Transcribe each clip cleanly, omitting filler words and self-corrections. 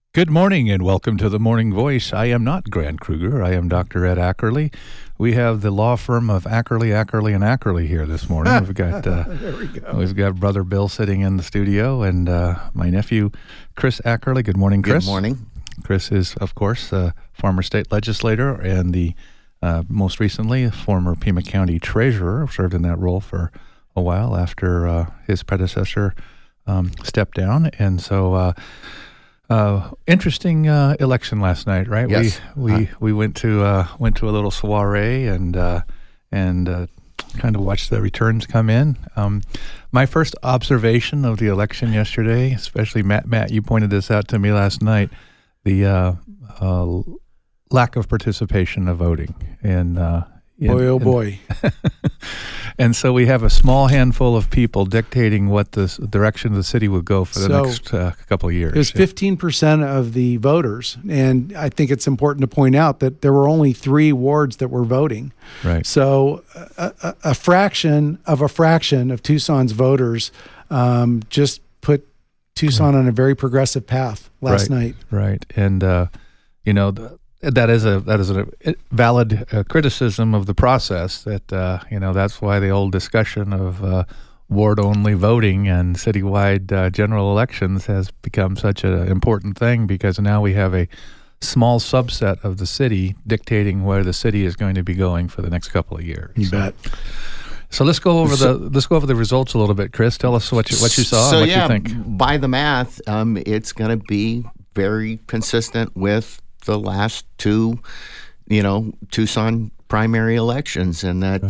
Good morning and welcome to the Morning Voice. I am not Grant Kruger. I am Dr. Ed Ackerley. We have the law firm of Ackerley, Ackerley here this morning. We've got There we go. we've got Brother Bill sitting in the studio and my nephew, Chris Ackerley. Good morning, Chris. Good morning. Chris is, of course, a former state legislator and the most recently a former Pima County treasurer. Served in that role for a while after his predecessor stepped down. And so interesting election last night, right? Yes. We went to a little soiree and kind of watched the returns come in. My first observation of the election yesterday, especially Matt, you pointed this out to me last night, the lack of participation of voting. And Boy. and so we have a small handful of people dictating what the direction of the city would go for the next couple of years. It was 15% of the voters, and I think it's important to point out that there were only 3 wards that were voting. Right. So a fraction of Tucson's voters just put Tucson on a very progressive path last night. Right. And, that is a valid criticism of the process that, that's why the old discussion of ward-only voting and citywide general elections has become such an important thing, because now we have a small subset of the city dictating where the city is going to be going for the next couple of years. You bet. So let's go over the results a little bit, Chris. Tell us what you saw and what you think. By the math, it's going to be very consistent with the last 2, Tucson primary elections, and that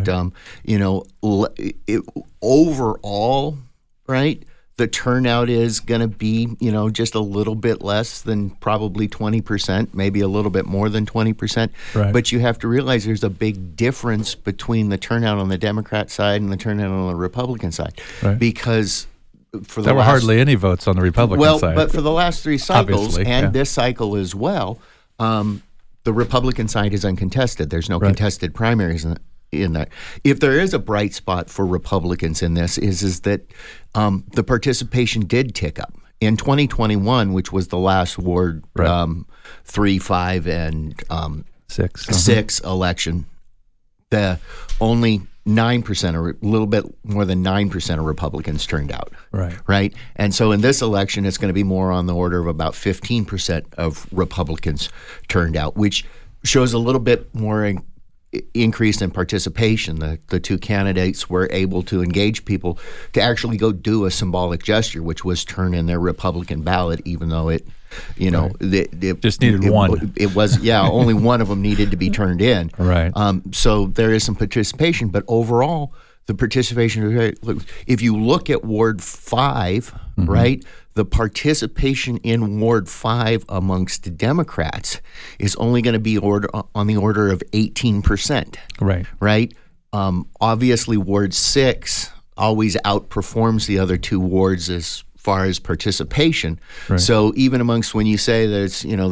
overall, right, the turnout is going to be just a little bit less than probably 20%, maybe a little bit more than 20%. Right. But you have to realize there's a big difference between the turnout on the Democrat side and the turnout on the Republican side, right, because there were hardly any votes on the Republican side. But for the last 3 cycles and this cycle as well, the Republican side is uncontested. There's no contested primaries in that. If there is a bright spot for Republicans in this, is that the participation did tick up. In 2021, which was the last Ward 3, 5, and 6 election, the only 9%, or a little bit more than 9% of Republicans turned out. Right. And so in this election, it's going to be more on the order of about 15% of Republicans turned out, which shows a little bit more increase in participation. The 2 candidates were able to engage people to actually go do a symbolic gesture, which was turn in their Republican ballot, even though it just needed one. It was, only one of them needed to be turned in. Right. So there is some participation, but overall, the participation is very. If you look at Ward 5, right, the participation in Ward 5 amongst the Democrats is only going to be on the order of 18%. Right. Obviously, Ward 6 always outperforms the other 2 wards as far as participation. Right. So even amongst, when you say there's 20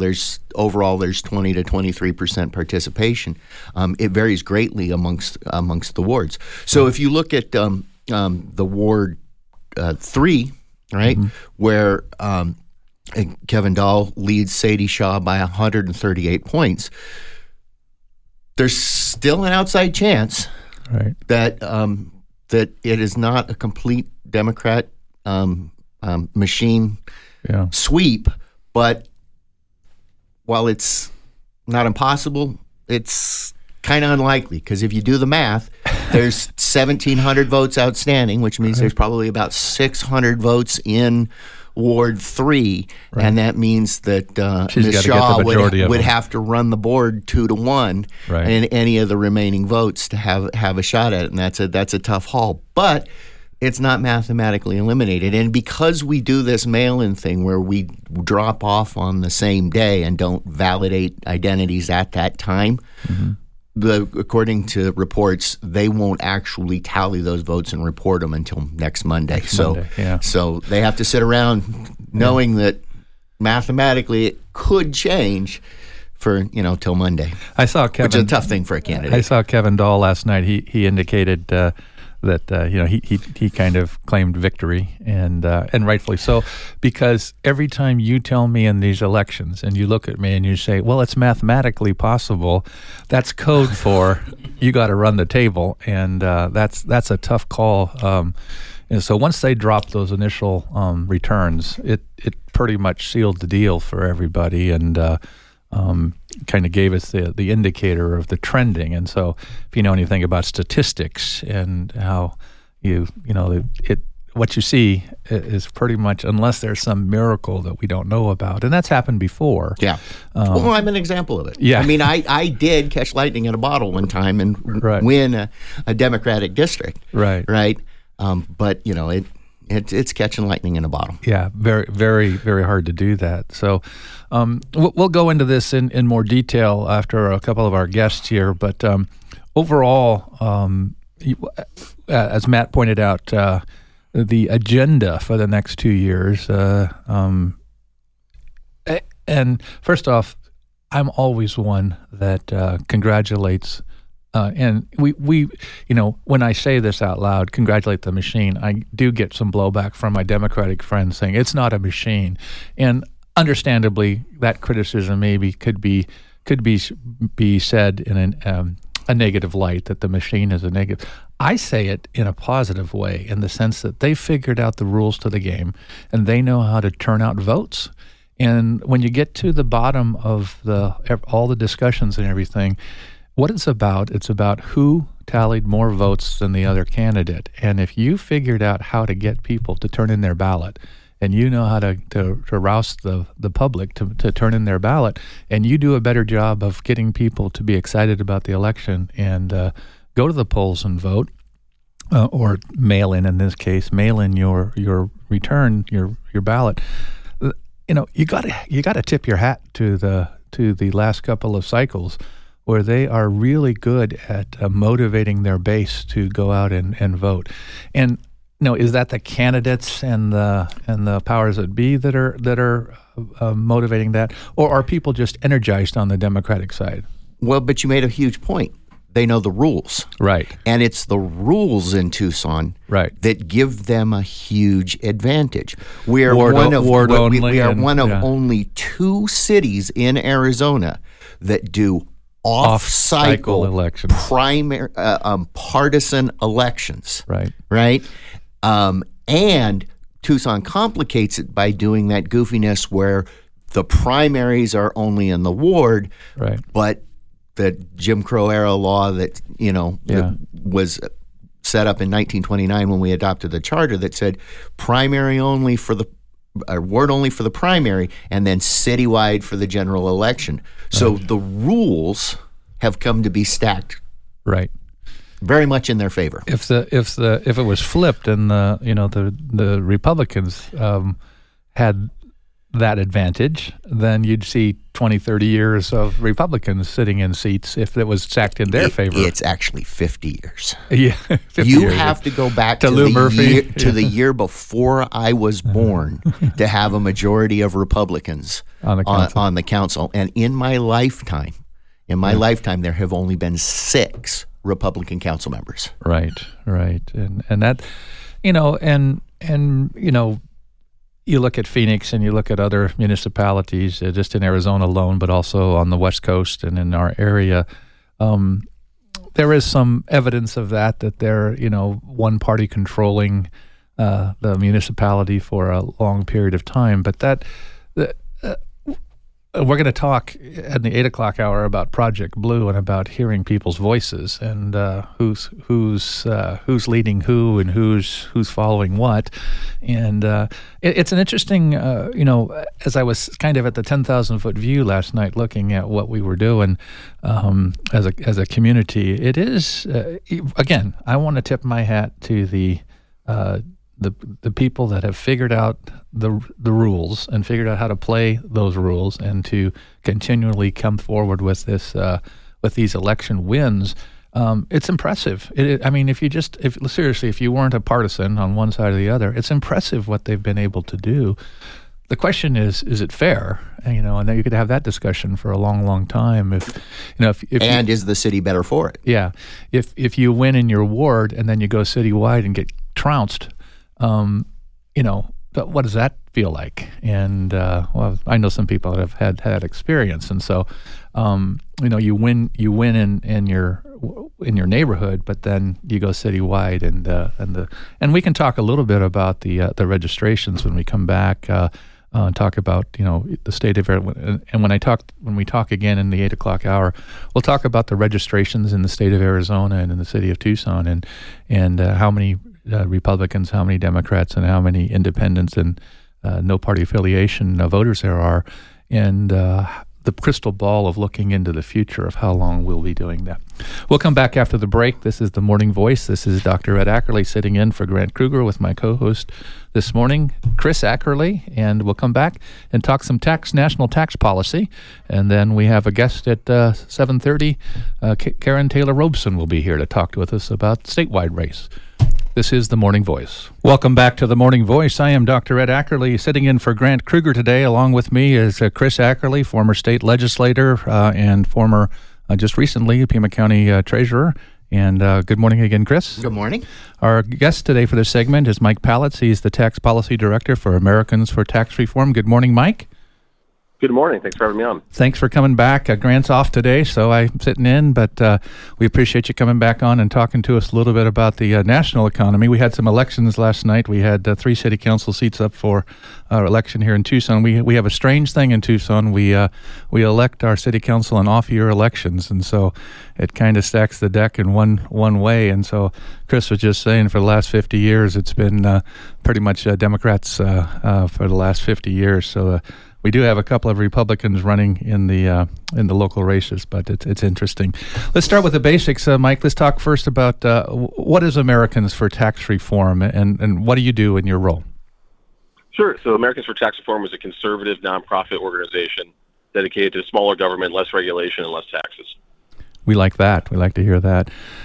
to 23% participation, it varies greatly amongst the wards. So if you look at the Ward 3, right, where Kevin Dahl leads Sadie Shaw by 138 points, there's still an outside chance that that it is not a complete Democrat machine sweep, but while it's not impossible, it's kind of unlikely, because if you do the math, there's 1,700 votes outstanding, which means there's probably about 600 votes in Ward 3, and that means that Ms. Shaw would have to run the board 2-1 in any of the remaining votes to have a shot at it, and that's a tough haul. But it's not mathematically eliminated. And because we do this mail-in thing where we drop off on the same day and don't validate identities at that time, according to reports, they won't actually tally those votes and report them until next Monday. So they have to sit around knowing that mathematically it could change for till Monday. I saw Kevin, which is a tough thing for a candidate. I saw Kevin Dahl last night. He indicated he kind of claimed victory, and rightfully so, because every time you tell me in these elections and you look at me and you say, well, it's mathematically possible, that's code for you got to run the table, and that's a tough call. And so once they dropped those initial returns, it pretty much sealed the deal for everybody, and kind of gave us the indicator of the trending. And so if you know anything about statistics and how what you see is pretty much, unless there's some miracle that we don't know about, and that's happened before. Yeah. Well, I'm an example of it. Yeah. I mean, I did catch lightning in a bottle one time and win a Democratic district. Right. Right. But it's catching lightning in a bottle. Yeah, very, very, very hard to do that. So we'll go into this in more detail after a couple of our guests here. But overall, as Matt pointed out, the agenda for the next 2 years. And first off, I'm always one that congratulates. And we when I say this out loud, congratulate the machine, I do get some blowback from my Democratic friends saying it's not a machine, and understandably, that criticism maybe could be said in a negative light, that the machine is a negative. I say it in a positive way, in the sense that they figured out the rules to the game, and they know how to turn out votes. And when you get to the bottom of all the discussions and everything, what it's about who tallied more votes than the other candidate. And if you figured out how to get people to turn in their ballot, and you know how to rouse the public to turn in their ballot, and you do a better job of getting people to be excited about the election and go to the polls and vote, or mail in this case, mail in your return, your ballot, you got to tip your hat to the last couple of cycles, where they are really good at motivating their base to go out and vote. And is that the candidates and the powers that be that are motivating that, or are people just energized on the Democratic side? Well, but you made a huge point. They know the rules, right? And it's the rules in Tucson, right, that give them a huge advantage. We are one of only 2 cities in Arizona that do off-cycle elections, primary partisan elections. Right. And Tucson complicates it by doing that goofiness where the primaries are only in the ward, right? But the Jim Crow era law that that was set up in 1929 when we adopted the charter that said primary only for the ward only for the primary, and then citywide for the general election. So the rules have come to be stacked, right, very much in their favor. If it was flipped and the Republicans had that advantage, then you'd see 20, 30 years of Republicans sitting in seats if it was stacked in their favor. It's actually 50 years. Yeah, 50 you years. have to go back to Lou Murphy. The year before I was born to have a majority of Republicans on the council. And in my lifetime, there have only been 6 Republican council members. Right. And that, you look at Phoenix and you look at other municipalities, just in Arizona alone, but also on the West Coast and in our area. There is some evidence of that they're, one party controlling the municipality for a long period of time. But we're going to talk at the 8 o'clock hour about Project Blue and about hearing people's voices and who's leading who and who's following what. And it's an interesting, as I was kind of at the 10,000-foot view last night looking at what we were doing as a community, it is, again, I want to tip my hat to the people that have figured out the rules and figured out how to play those rules and to continually come forward with these election wins. It's impressive. If you weren't a partisan on one side or the other, it's impressive what they've been able to do. the question is it fair? And, and then you could have that discussion for a long, long time. If is the city better for it? Yeah, if you win in your ward and then you go citywide and get trounced, but what does that feel like? And I know some people that have had that experience, and so you win in your neighborhood, but then you go citywide, and we can talk a little bit about the registrations when we come back. Talk about the state of Arizona, and when we talk again in the 8:00 hour, we'll talk about the registrations in the state of Arizona and in the city of Tucson, and how many Republicans, how many Democrats, and how many independents and no party affiliation voters there are, and the crystal ball of looking into the future of how long we'll be doing that. We'll come back after the break. This is The Morning Voice. This is Dr. Ed Ackerley sitting in for Grant Kruger with my co-host this morning, Chris Ackerley, and we'll come back and talk some national tax policy. And then we have a guest at 7:30. Karen Taylor Robeson will be here to talk with us about statewide race. This is The Morning Voice. Welcome back to The Morning Voice. I am Dr. Ed Ackerley, sitting in for Grant Kruger today. Along with me is Chris Ackerley, former state legislator and former, just recently, Pima County treasurer. And good morning again, Chris. Good morning. Our guest today for this segment is Mike Pallets. He's the tax policy director for Americans for Tax Reform. Good morning, Mike. Good morning. Thanks for having me on. Thanks for coming back. Grant's off today, so I'm sitting in, but we appreciate you coming back on and talking to us a little bit about the national economy. We had some elections last night. We had 3 city council seats up for our election here in Tucson. We have a strange thing in Tucson. We elect our city council in off-year elections, and so it kind of stacks the deck in one way. And so Chris was just saying for the last 50 years, it's been pretty much Democrats for the last 50 years. So we do have a couple of Republicans running in the local races, but it's interesting. Let's start with the basics, Mike. Let's talk first about what is Americans for Tax Reform, and what do you do in your role? Sure. So Americans for Tax Reform is a conservative nonprofit organization dedicated to smaller government, less regulation, and less taxes. We like that. We like to hear that.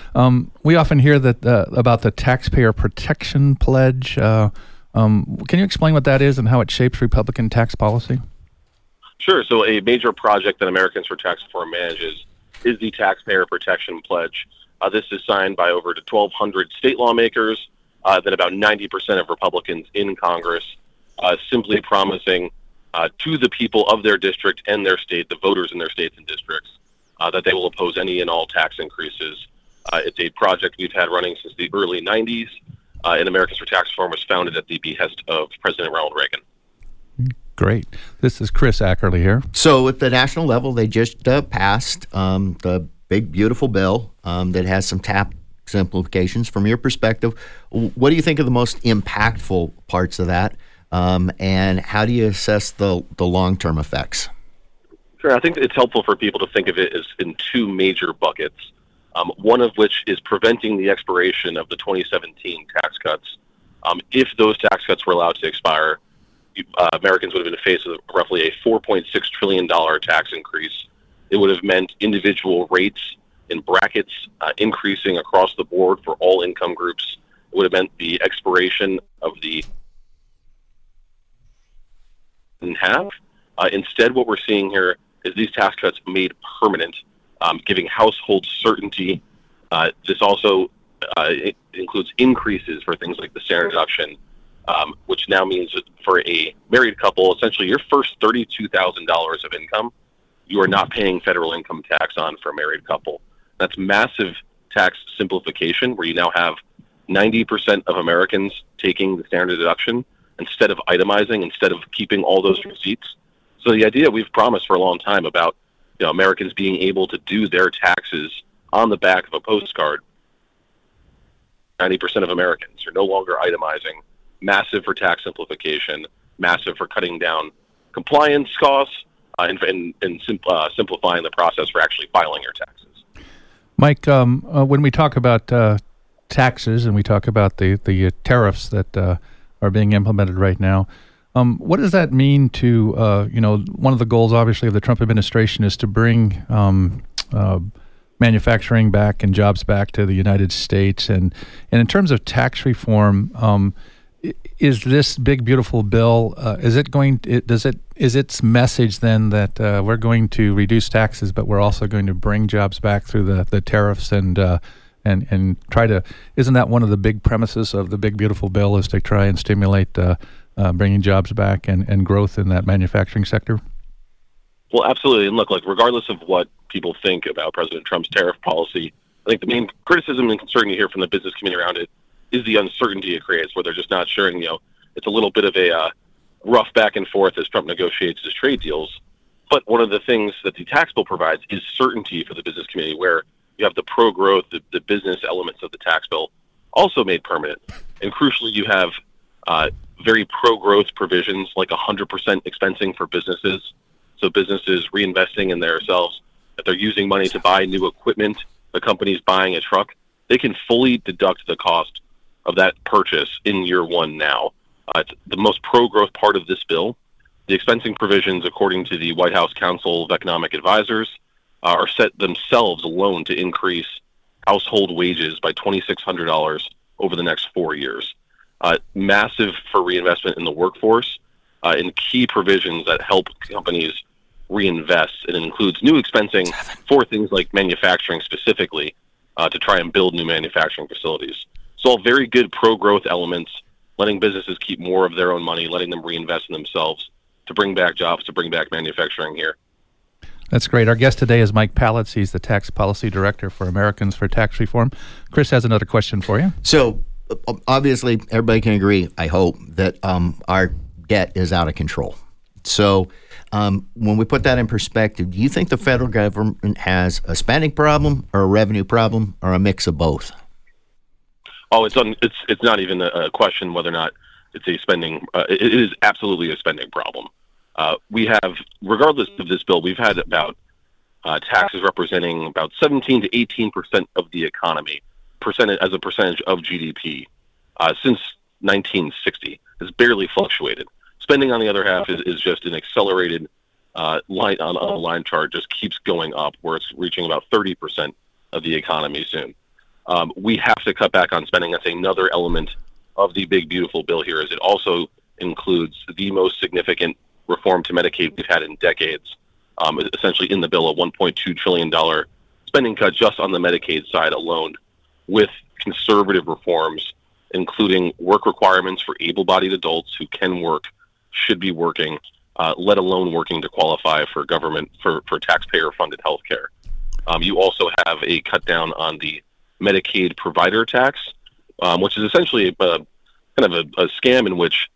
We often hear that about the Taxpayer Protection Pledge. Can you explain what that is and how it shapes Republican tax policy? Sure. So a major project that Americans for Tax Reform manages is the Taxpayer Protection Pledge. This is signed by over 1,200 state lawmakers, then about 90% of Republicans in Congress, simply promising to the people of their district and their state, the voters in their states and districts, that they will oppose any and all tax increases. It's a project we've had running since the early 90s. And Americans for Tax Reform was founded at the behest of President Ronald Reagan. Great. This is Chris Ackerley here. So at the national level, they just passed the big, beautiful bill that has some tax implications. From your perspective, what do you think are the most impactful parts of that? And how do you assess the long-term effects? Sure. I think it's helpful for people to think of it as in 2 major buckets. One of which is preventing the expiration of the 2017 tax cuts. If those tax cuts were allowed to expire, Americans would have been faced with roughly a $4.6 trillion tax increase. It would have meant individual rates and brackets increasing across the board for all income groups. It would have meant the expiration of the in half. Instead, what we're seeing here is these tax cuts made permanent, giving households certainty. This also includes increases for things like the standard deduction, which now means that for a married couple, essentially your first $32,000 of income, you are not paying federal income tax on for a married couple. That's massive tax simplification, where you now have 90% of Americans taking the standard deduction instead of itemizing, instead of keeping all those receipts. So the idea we've promised for a long time about Americans being able to do their taxes on the back of a postcard. 90% of Americans are no longer itemizing. Massive for tax simplification, massive for cutting down compliance costs, and simplifying the process for actually filing your taxes. Mike, when we talk about taxes and we talk about the tariffs that are being implemented right now, what does that mean to, one of the goals, obviously, of the Trump administration is to bring manufacturing back and jobs back to the United States. And in terms of tax reform, is this big beautiful bill? Is its message then that we're going to reduce taxes, but we're also going to bring jobs back through the tariffs and try to? Isn't that one of the big premises of the big beautiful bill, is to try and stimulate bringing jobs back and growth in that manufacturing sector? Well, absolutely. And look, like regardless of what people think about President Trump's tariff policy, I think the main criticism and concern you hear from the business community around it is the uncertainty it creates, where they're just not sure. And, it's a little bit of a rough back and forth as Trump negotiates his trade deals. But one of the things that the tax bill provides is certainty for the business community, where you have the pro-growth, the business elements of the tax bill also made permanent. And crucially, you have very pro-growth provisions like 100% expensing for businesses. So businesses reinvesting in themselves, if they're using money to buy new equipment, the company's buying a truck, they can fully deduct the cost of that purchase in year one now. It's the most pro-growth part of this bill. The expensing provisions, according to the White House Council of Economic Advisors, are set themselves alone to increase household wages by $2,600 over the next 4 years. Massive for reinvestment in the workforce, and key provisions that help companies reinvest. And it includes new expensing for things like manufacturing specifically, to try and build new manufacturing facilities. So all very good pro-growth elements, letting businesses keep more of their own money, letting them reinvest in themselves to bring back jobs, to bring back manufacturing here. That's great. Our guest today is Mike Pallets. He's the Tax Policy Director for Americans for Tax Reform. Chris has another question for you. So obviously everybody can agree, I hope, that our debt is out of control. So when we put that in perspective, do you think the federal government has a spending problem or a revenue problem or a mix of both? Oh, it's not even a question whether or not it's a spending. It is absolutely a spending problem. We have, regardless of this bill, we've had about taxes representing about 17 to 18% of the economy, as a percentage of GDP, since 1960. It's barely fluctuated. Spending, on the other half, is just an accelerated line on a line chart, just keeps going up, where it's reaching about 30% of the economy soon. We have to cut back on spending. That's another element of the big, beautiful bill here, is it also includes the most significant reform to Medicaid we've had in decades. Essentially in the bill, a $1.2 trillion spending cut just on the Medicaid side alone, with conservative reforms, including work requirements for able-bodied adults who can work, should be working, let alone working to qualify for government, for taxpayer-funded health care. You also have a cut down on the Medicaid provider tax, which is essentially kind of a scam in which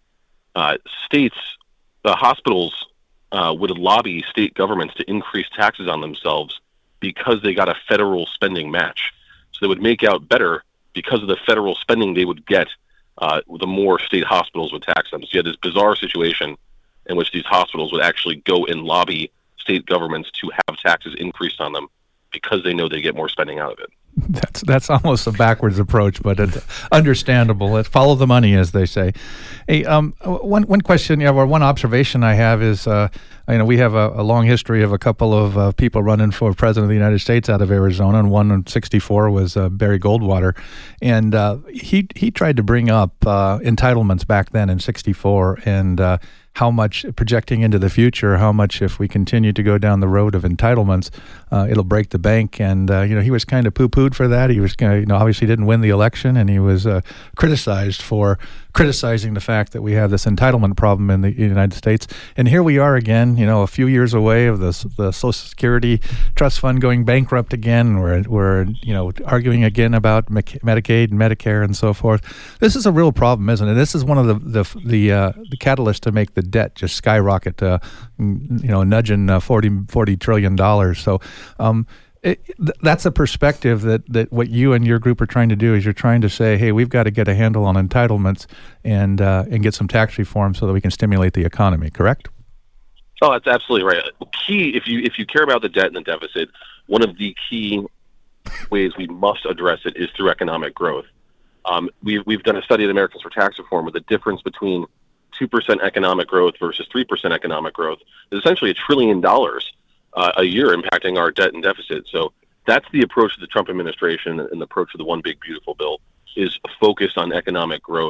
hospitals would lobby state governments to increase taxes on themselves because they got a federal spending match. So they would make out better because of the federal spending they would get, the more state hospitals would tax them. So you had this bizarre situation in which these hospitals would actually go and lobby state governments to have taxes increased on them because they know they get more spending out of it. That's almost a backwards approach, but it's understandable. Follow the money, as they say. Hey, one question, or one observation I have is, we have a long history of a couple of people running for president of the United States out of Arizona, and one in '64 was Barry Goldwater, and he tried to bring up entitlements back then in '64, and how much, projecting into the future, how much if we continue to go down the road of entitlements, it'll break the bank. And, he was kind of poo-pooed for that. He was, obviously didn't win the election, and he was criticized for criticizing the fact that we have this entitlement problem in the United States. And here we are again, a few years away of the Social Security Trust Fund going bankrupt again. We're arguing again about Medicaid and Medicare and so forth. This is a real problem, isn't it? This is one of the catalysts to make the debt just skyrocket, nudging $40 trillion. So that's a perspective that what you and your group are trying to do is you're trying to say, hey, we've got to get a handle on entitlements and get some tax reform so that we can stimulate the economy, correct? Oh, that's absolutely right. Key, if you care about the debt and the deficit, one of the key ways we must address it is through economic growth. We've done a study at Americans for Tax Reform where the difference between 2% economic growth versus 3% economic growth is essentially $1 trillion a year impacting our debt and deficit. So that's the approach of the Trump administration, and the approach of the One Big Beautiful Bill is focused on economic growth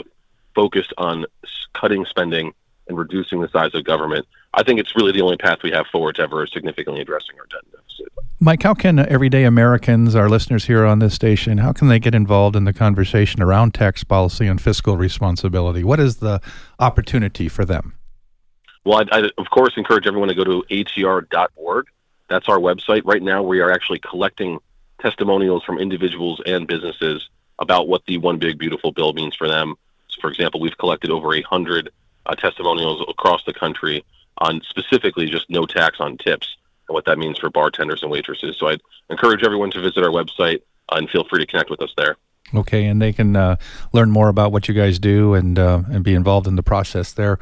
focused on cutting spending and reducing the size of government, I think it's really the only path we have forward to ever significantly addressing our debt deficit. Mike, how can everyday Americans, our listeners here on this station, how can they get involved in the conversation around tax policy and fiscal responsibility? What is the opportunity for them? Well, I of course encourage everyone to go to atr.org. That's our website. Right now, we are actually collecting testimonials from individuals and businesses about what the One Big Beautiful Bill means for them. So, for example, we've collected over 100 testimonials across the country on specifically just no tax on tips and what that means for bartenders and waitresses. So I'd encourage everyone to visit our website and feel free to connect with us there. Okay, and they can learn more about what you guys do and be involved in the process there.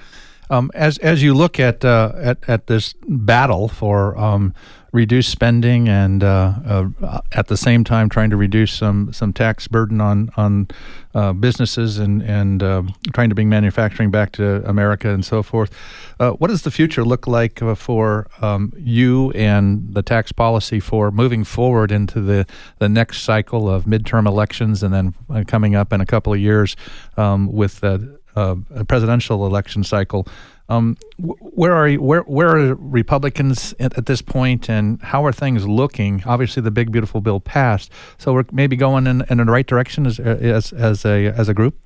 As you look at this battle for reduced spending and at the same time trying to reduce some tax burden on businesses and trying to bring manufacturing back to America and so forth, what does the future look like for you and the tax policy for moving forward into the next cycle of midterm elections and then coming up in a couple of years with a presidential election cycle? Where are Republicans at this point, and how are things looking? Obviously, the Big Beautiful Bill passed, so we're maybe going in the right direction as a group.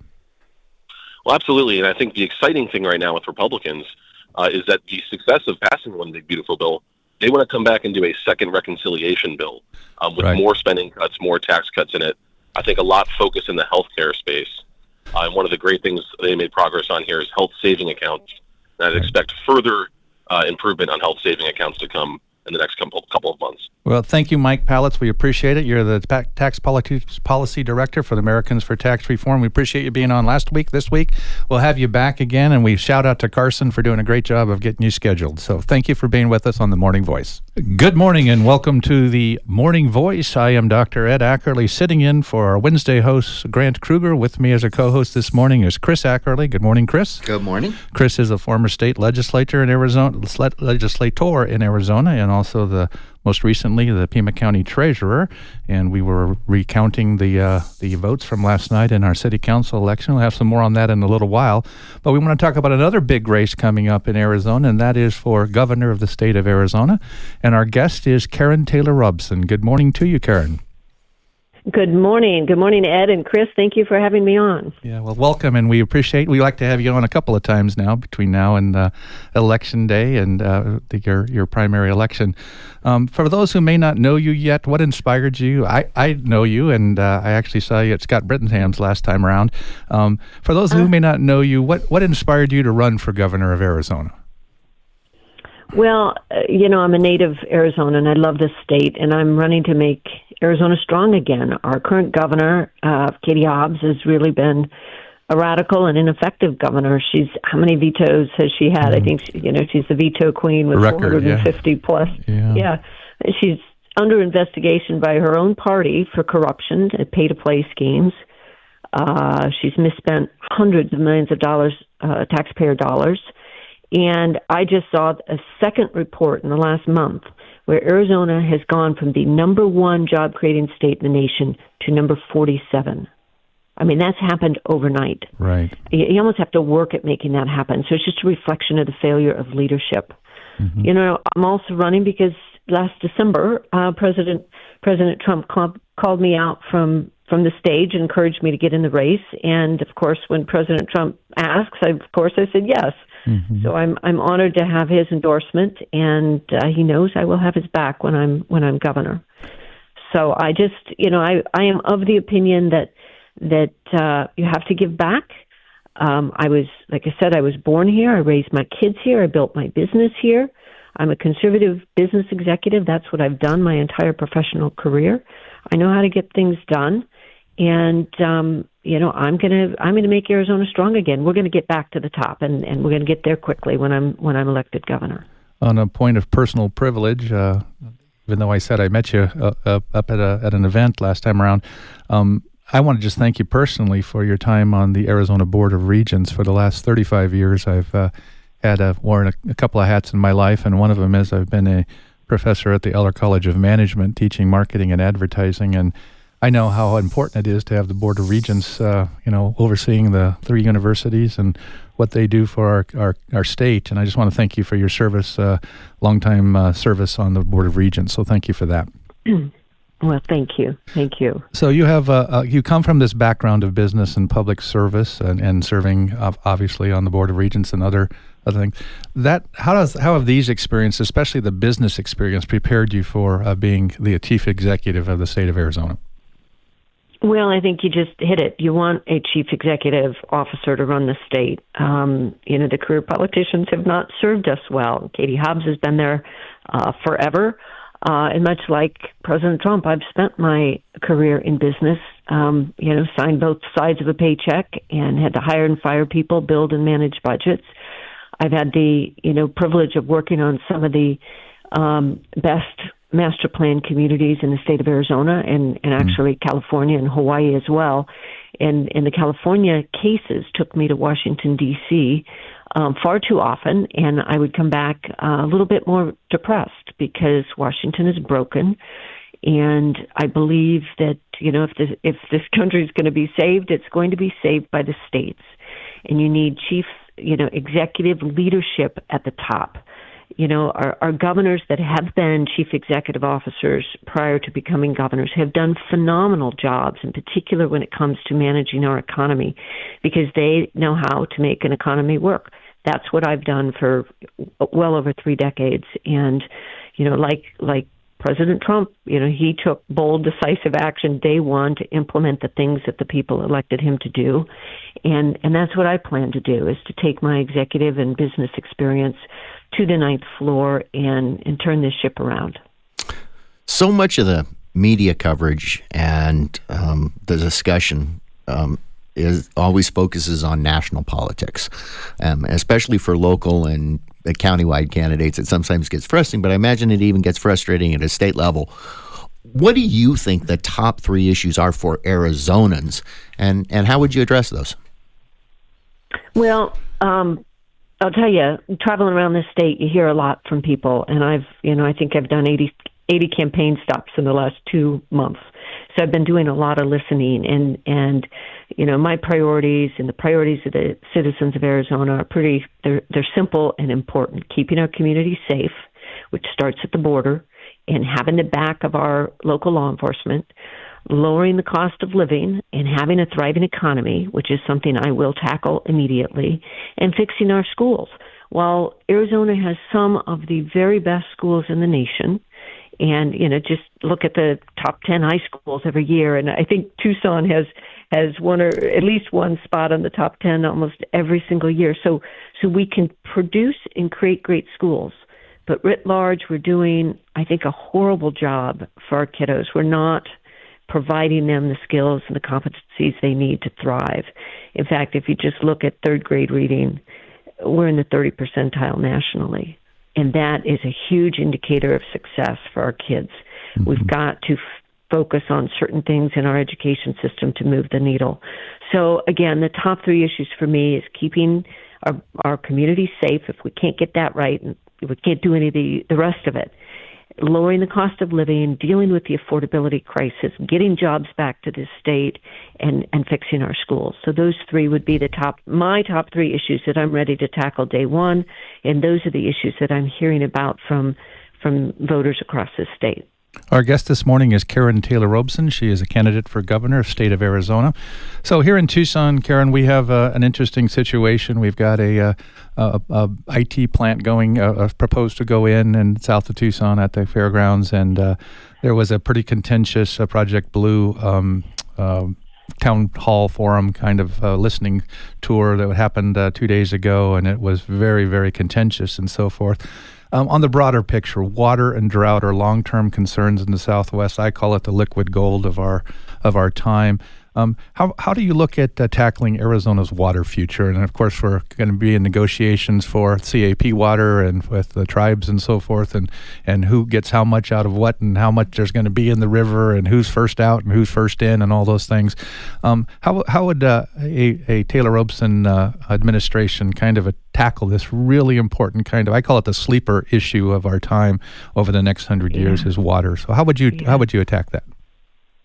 Well, absolutely, and I think the exciting thing right now with Republicans is that the success of passing One Big Beautiful Bill, they want to come back and do a second reconciliation bill with more spending cuts, more tax cuts in it. I think a lot focused in the healthcare space. And one of the great things they made progress on here is health saving accounts. And I'd expect further improvement on health saving accounts to come in the next couple of months. Well, thank you, Mike Pallets. We appreciate it. You're the tax policy director for the Americans for Tax Reform. We appreciate you being on last week. This week, we'll have you back again, and we shout out to Carson for doing a great job of getting you scheduled. So thank you for being with us on the Morning Voice. Good morning, and welcome to the Morning Voice. I am Dr. Ed Ackerley, sitting in for our Wednesday host, Grant Kruger. With me as a co-host this morning is Chris Ackerley. Good morning, Chris. Good morning. Chris is a former state legislator in Arizona, and also most recently the Pima County Treasurer, and we were recounting the votes from last night in our city council election. We'll have some more on that in a little while, but we want to talk about another big race coming up in Arizona, and that is for governor of the state of Arizona, and our guest is Karen Taylor Robson. Good morning to you, Karen. Good morning. Good morning, Ed and Chris. Thank you for having me on. Yeah, well, welcome, and we like to have you on a couple of times now between now and Election Day and your primary election. For those who may not know you yet, what inspired you? I know you, and I actually saw you at Scott Brittenham's last time around. For those who may not know you, what inspired you to run for governor of Arizona? Well, I'm a native Arizonan, and I love this state, and I'm running to make Arizona strong again. Our current governor, Katie Hobbs, has really been a radical and ineffective governor. How many vetoes has she had? I think, she's the veto queen with 450 plus. Yeah. She's under investigation by her own party for corruption and pay-to-play schemes. She's misspent hundreds of millions of dollars, taxpayer dollars. And I just saw a second report in the last month where Arizona has gone from the number one job-creating state in the nation to number 47. I mean, that's happened overnight. Right. You almost have to work at making that happen. So it's just a reflection of the failure of leadership. Mm-hmm. I'm also running because last December, President Trump called me out from the stage and encouraged me to get in the race. And, of course, when President Trump asks, I said yes. Mm-hmm. So I'm honored to have his endorsement, and he knows I will have his back when I'm governor. So I just, I am of the opinion that you have to give back. I was born here. I raised my kids here. I built my business here. I'm a conservative business executive. That's what I've done my entire professional career. I know how to get things done. And, I'm going to make Arizona strong again. We're going to get back to the top, and we're going to get there quickly when I'm elected governor. On a point of personal privilege, even though I said I met you up at an event last time around, I want to just thank you personally for your time on the Arizona Board of Regents. For the last 35 years, I've worn a couple of hats in my life, and one of them is I've been a professor at the Eller College of Management, teaching marketing and advertising, and I know how important it is to have the Board of Regents, overseeing the 3 universities and what they do for our state. And I just want to thank you for your service, longtime service on the Board of Regents. So thank you for that. Well, thank you. Thank you. So you have you come from this background of business and public service and serving obviously on the Board of Regents and other things. How have these experiences, especially the business experience, prepared you for being the chief executive of the state of Arizona? Well, I think you just hit it. You want a chief executive officer to run the state. The career politicians have not served us well. Katie Hobbs has been there forever. And much like President Trump, I've spent my career in business, signed both sides of a paycheck and had to hire and fire people, build and manage budgets. I've had the, privilege of working on some of the best master plan communities in the state of Arizona and actually California and Hawaii as well. And the California cases took me to Washington, D.C., far too often, and I would come back a little bit more depressed because Washington is broken, and I believe that if this country is going to be saved, it's going to be saved by the states, and you need chief executive leadership at the top. Our governors that have been chief executive officers prior to becoming governors have done phenomenal jobs, in particular when it comes to managing our economy, because they know how to make an economy work. That's what I've done for well over 3 decades. And, like President Trump, he took bold, decisive action day one to implement the things that the people elected him to do. And that's what I plan to do, is to take my executive and business experience to the 9th floor and turn this ship around. So much of the media coverage and the discussion always focuses on national politics, especially for local and countywide candidates. It sometimes gets frustrating, but I imagine it even gets frustrating at a state level. What do you think the top 3 issues are for Arizonans, and how would you address those? Well, I'll tell you, traveling around this state, you hear a lot from people, and I think I've done 80 campaign stops in the last 2 months. So I've been doing a lot of listening, and my priorities and the priorities of the citizens of Arizona are they're simple and important. Keeping our community safe, which starts at the border, and having the back of our local law enforcement, lowering the cost of living and having a thriving economy, which is something I will tackle immediately, and fixing our schools. While Arizona has some of the very best schools in the nation, and, just look at the top 10 high schools every year. And I think Tucson has one or at least one spot on the top 10 almost every single year. So we can produce and create great schools. But writ large, we're doing, I think, a horrible job for our kiddos. We're not providing them the skills and the competencies they need to thrive. In fact, if you just look at 3rd grade reading, we're in the 30th percentile nationally. And that is a huge indicator of success for our kids. Mm-hmm. We've got to focus on certain things in our education system to move the needle. So again, the top 3 issues for me is keeping our community safe. If we can't get that right, we can't do any of the rest of it. Lowering the cost of living, dealing with the affordability crisis, getting jobs back to this state, and fixing our schools. So those 3 would be my top 3 issues that I'm ready to tackle day one, and those are the issues that I'm hearing about from voters across this state. Our guest this morning is Karen Taylor Robson. She is a candidate for governor of the state of Arizona. So here in Tucson, Karen, we have an interesting situation. We've got a IT plant going, proposed to go in south of Tucson at the fairgrounds, and there was a pretty contentious Project Blue town hall forum kind of listening tour that happened 2 days ago, and it was very, very contentious and so forth. On the broader picture, water and drought are long-term concerns in the Southwest. I call it the liquid gold of our time. How do you look at tackling Arizona's water future? And of course, we're going to be in negotiations for CAP water and with the tribes and so forth, and who gets how much out of what, and how much there's going to be in the river, and who's first out and who's first in, and all those things. How would a Taylor Robson administration kind of tackle this really important kind of, I call it the sleeper issue of our time over the next 100 years, is water. So how would you attack that?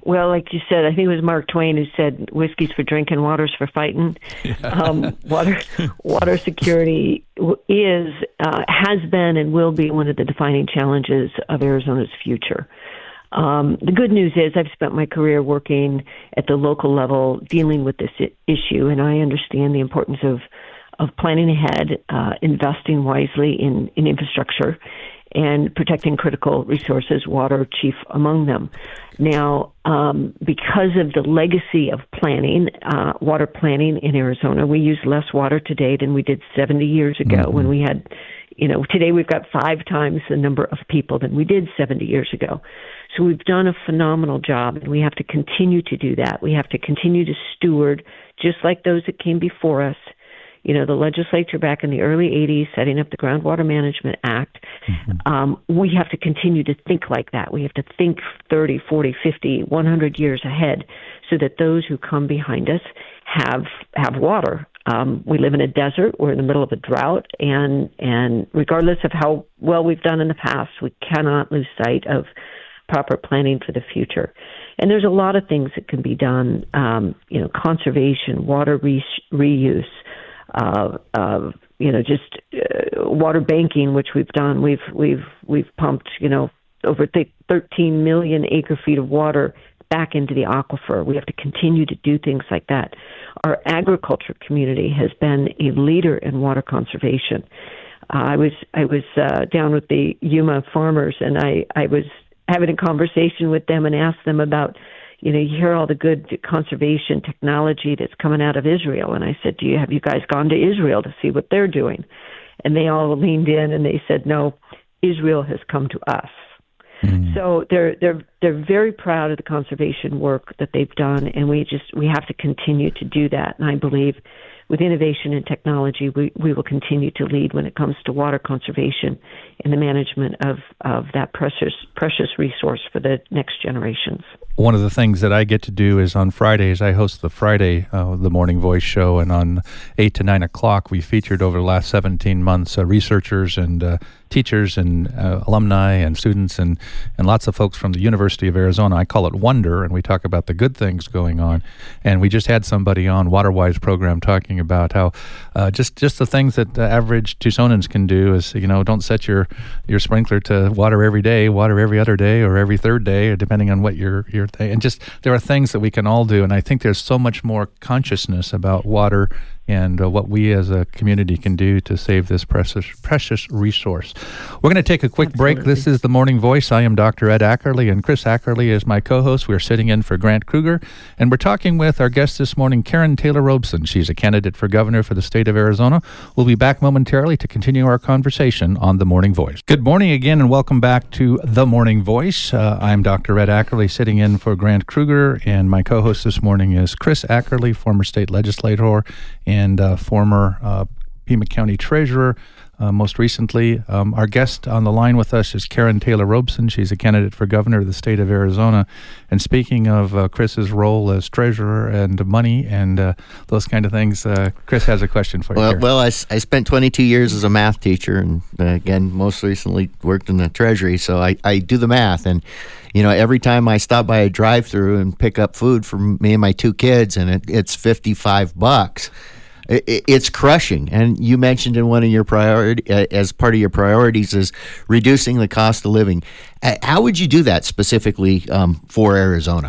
Well, like you said, I think it was Mark Twain who said, "Whiskey's for drinking, water's for fighting." Yeah. Water security has been and will be one of the defining challenges of Arizona's future. The good news is I've spent my career working at the local level dealing with this issue, and I understand the importance of planning ahead, investing wisely in infrastructure, and protecting critical resources, water chief among them. Now, because of the legacy of planning, water planning in Arizona, we use less water today than we did 70 years ago when we had, today we've got 5 times the number of people than we did 70 years ago. So we've done a phenomenal job, and we have to continue to do that. We have to continue to steward, just like those that came before us. The legislature back in the early 80s setting up the Groundwater Management Act, we have to continue to think like that. We have to think 30, 40, 50, 100 years ahead so that those who come behind us have water. We live in a desert. We're in the middle of a drought. And regardless of how well we've done in the past, we cannot lose sight of proper planning for the future. And there's a lot of things that can be done, conservation, water reuse, water banking, which we've done. We've pumped, over 13 million acre feet of water back into the aquifer. We have to continue to do things like that. Our agriculture community has been a leader in water conservation. I was down with the Yuma farmers, and I was having a conversation with them and asked them about, you hear all the good conservation technology that's coming out of Israel. And I said, have you guys gone to Israel to see what they're doing? And they all leaned in and they said, no, Israel has come to us. Mm-hmm. So they're very proud of the conservation work that they've done, and we have to continue to do that. And I believe with innovation and technology, we will continue to lead when it comes to water conservation and the management of that precious resource for the next generations. One of the things that I get to do is on Fridays, I host the Friday, the Morning Voice show, and on 8 to 9 o'clock, we featured over the last 17 months researchers and teachers and alumni and students and lots of folks from the University of Arizona. I call it Wonder, and we talk about the good things going on. And we just had somebody on WaterWise program talking about how just the things that the average Tucsonans can do is, don't set your sprinkler to water every day, water every other day or every third day, or depending on what your thing. And just there are things that we can all do. And I think there's so much more consciousness about water and what we as a community can do to save this precious resource. We're going to take a quick break. This is The Morning Voice. I am Dr. Ed Ackerley, and Chris Ackerley is my co-host. We're sitting in for Grant Kruger, and we're talking with our guest this morning, Karen Taylor Robson. She's a candidate for governor for the state of Arizona. We'll be back momentarily to continue our conversation on The Morning Voice. Good morning again, and welcome back to The Morning Voice. I'm Dr. Ed Ackerley, sitting in for Grant Kruger, and my co-host this morning is Chris Ackerley, former state legislator and former Pima County treasurer. Most recently, our guest on the line with us is Karen Taylor Robson. She's a candidate for governor of the state of Arizona. And speaking of Chris's role as treasurer and money and those kind of things, Chris has a question for you. Well, I spent 22 years as a math teacher, and again, most recently worked in the treasury. So I do the math, and every time I stop by a drive-through and pick up food for me and my 2 kids, and it's $55. It's crushing. And you mentioned in one of your as part of your priorities is reducing the cost of living. How would you do that specifically for Arizona?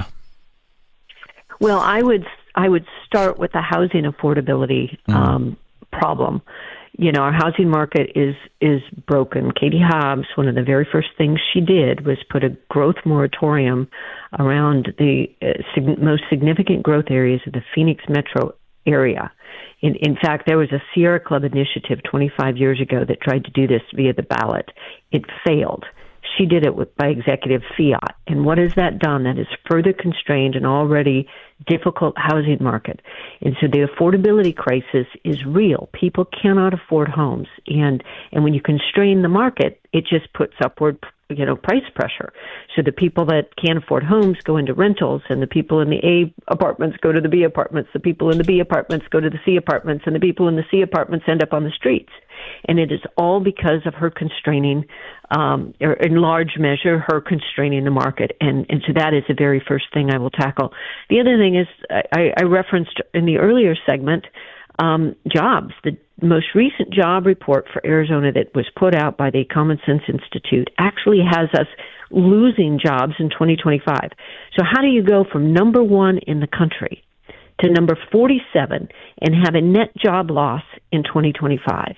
Well, I would start with the housing affordability problem. Our housing market is broken. Katie Hobbs, one of the very first things she did was put a growth moratorium around the most significant growth areas of the Phoenix metro area. In fact, there was a Sierra Club initiative 25 years ago that tried to do this via the ballot. It failed. She did it by executive fiat. And what has that done? That has further constrained an already difficult housing market. And so the affordability crisis is real. People cannot afford homes. And when you constrain the market, it just puts upward price pressure. So the people that can't afford homes go into rentals, and the people in the A apartments go to the B apartments, the people in the B apartments go to the C apartments, and the people in the C apartments end up on the streets. And it is all because of her constraining, or in large measure, her constraining the market. And so that is the very first thing I will tackle. The other thing is, I referenced in the earlier segment, jobs. The most recent job report for Arizona that was put out by the Common Sense Institute actually has us losing jobs in 2025. So how do you go from number 1 in the country to number 47 and have a net job loss in 2025?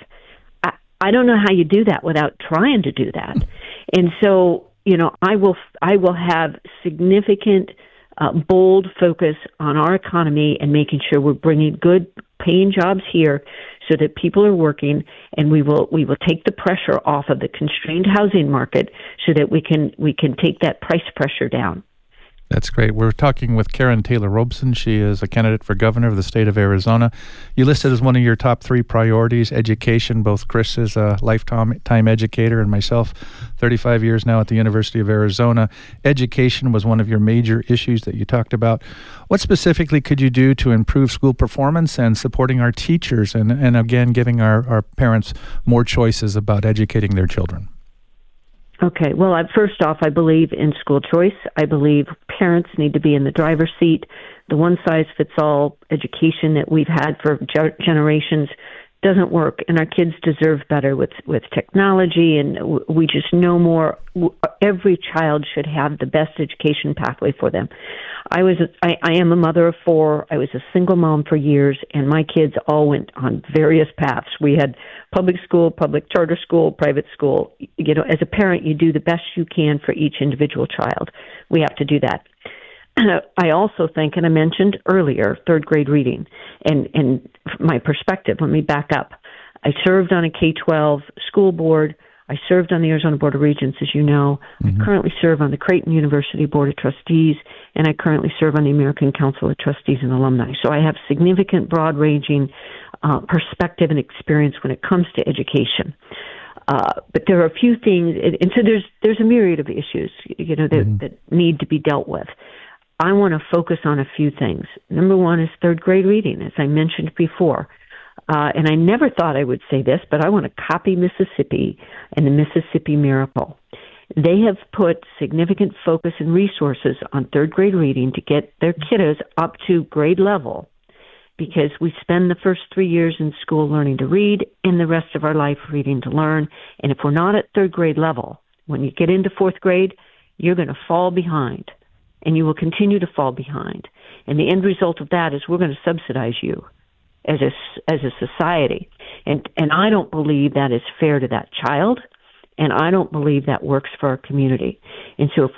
I don't know how you do that without trying to do that. And so, I will have significant, bold focus on our economy and making sure we're bringing good paying jobs here so that people are working, and we will take the pressure off of the constrained housing market so that we can take that price pressure down. That's great. We're talking with Karen Taylor Robson. She is a candidate for governor of the state of Arizona. You listed as one of your top 3 priorities education. Both Chris is a lifetime educator and myself, 35 years now at the University of Arizona. Education was one of your major issues that you talked about. What specifically could you do to improve school performance and supporting our teachers and again, giving our parents more choices about educating their children? Okay. Well, first off, I believe in school choice. I believe parents need to be in the driver's seat. The one-size-fits-all education that we've had for generations doesn't work, and our kids deserve better with technology, and we just know more. Every child should have the best education pathway for them. I am a mother of 4. I was a single mom for years, and my kids all went on various paths. We had public school, public charter school, private school. As a parent, you do the best you can for each individual child. We have to do that. I also think, and I mentioned earlier, third grade reading. And my perspective, let me back up. I served on a K-12 school board. I served on the Arizona Board of Regents, as you know. Mm-hmm. I currently serve on the Creighton University Board of Trustees, and I currently serve on the American Council of Trustees and Alumni. So I have significant, broad-ranging perspective and experience when it comes to education. But there are a few things, and so there's a myriad of issues, that need to be dealt with. I want to focus on a few things. Number 1 is third grade reading, as I mentioned before. And I never thought I would say this, but I want to copy Mississippi and the Mississippi Miracle. They have put significant focus and resources on third grade reading to get their kiddos up to grade level, because we spend the first 3 years in school learning to read and the rest of our life reading to learn. And if we're not at third grade level, when you get into 4th grade, you're going to fall behind, and you will continue to fall behind. And the end result of that is we're going to subsidize you as a society. And I don't believe that is fair to that child, and I don't believe that works for our community. And so if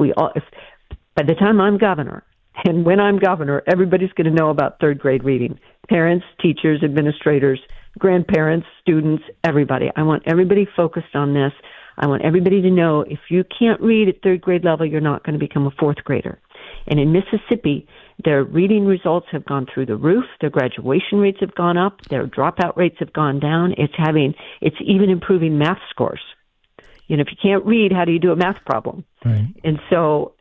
by the time I'm governor, and when I'm governor, everybody's going to know about third grade reading. Parents, teachers, administrators, grandparents, students, everybody. I want everybody focused on this. I want everybody to know if you can't read at third grade level, you're not going to become a 4th grader. And in Mississippi, their reading results have gone through the roof. Their graduation rates have gone up. Their dropout rates have gone down. It's even improving math scores. If you can't read, how do you do a math problem? Right. And so,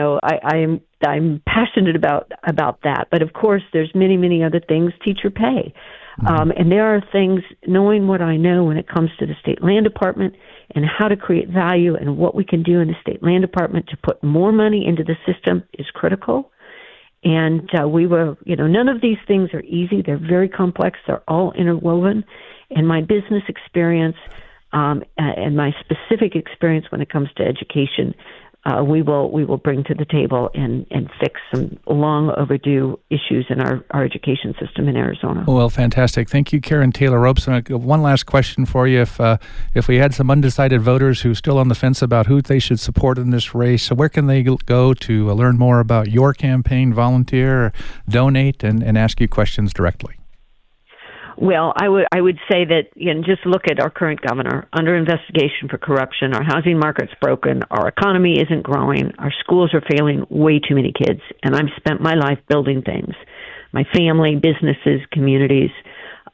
I'm passionate about that. But of course, there's many, many other things. Teacher pay. Mm-hmm. And there are things, knowing what I know when it comes to the state land department and how to create value and what we can do in the state land department to put more money into the system is critical. And none of these things are easy. They're very complex. They're all interwoven. And my business experience and my specific experience when it comes to education, we will bring to the table and fix some long overdue issues in our education system in Arizona. Well, fantastic. Thank you, Karen Taylor Robson. One last question for you. If we had some undecided voters who are still on the fence about who they should support in this race, so where can they go to learn more about your campaign, volunteer, donate, and ask you questions directly? Well, I would say that, just look at our current governor, under investigation for corruption. Our housing market's broken. Our economy isn't growing. Our schools are failing way too many kids. And I've spent my life building things, my family, businesses, communities.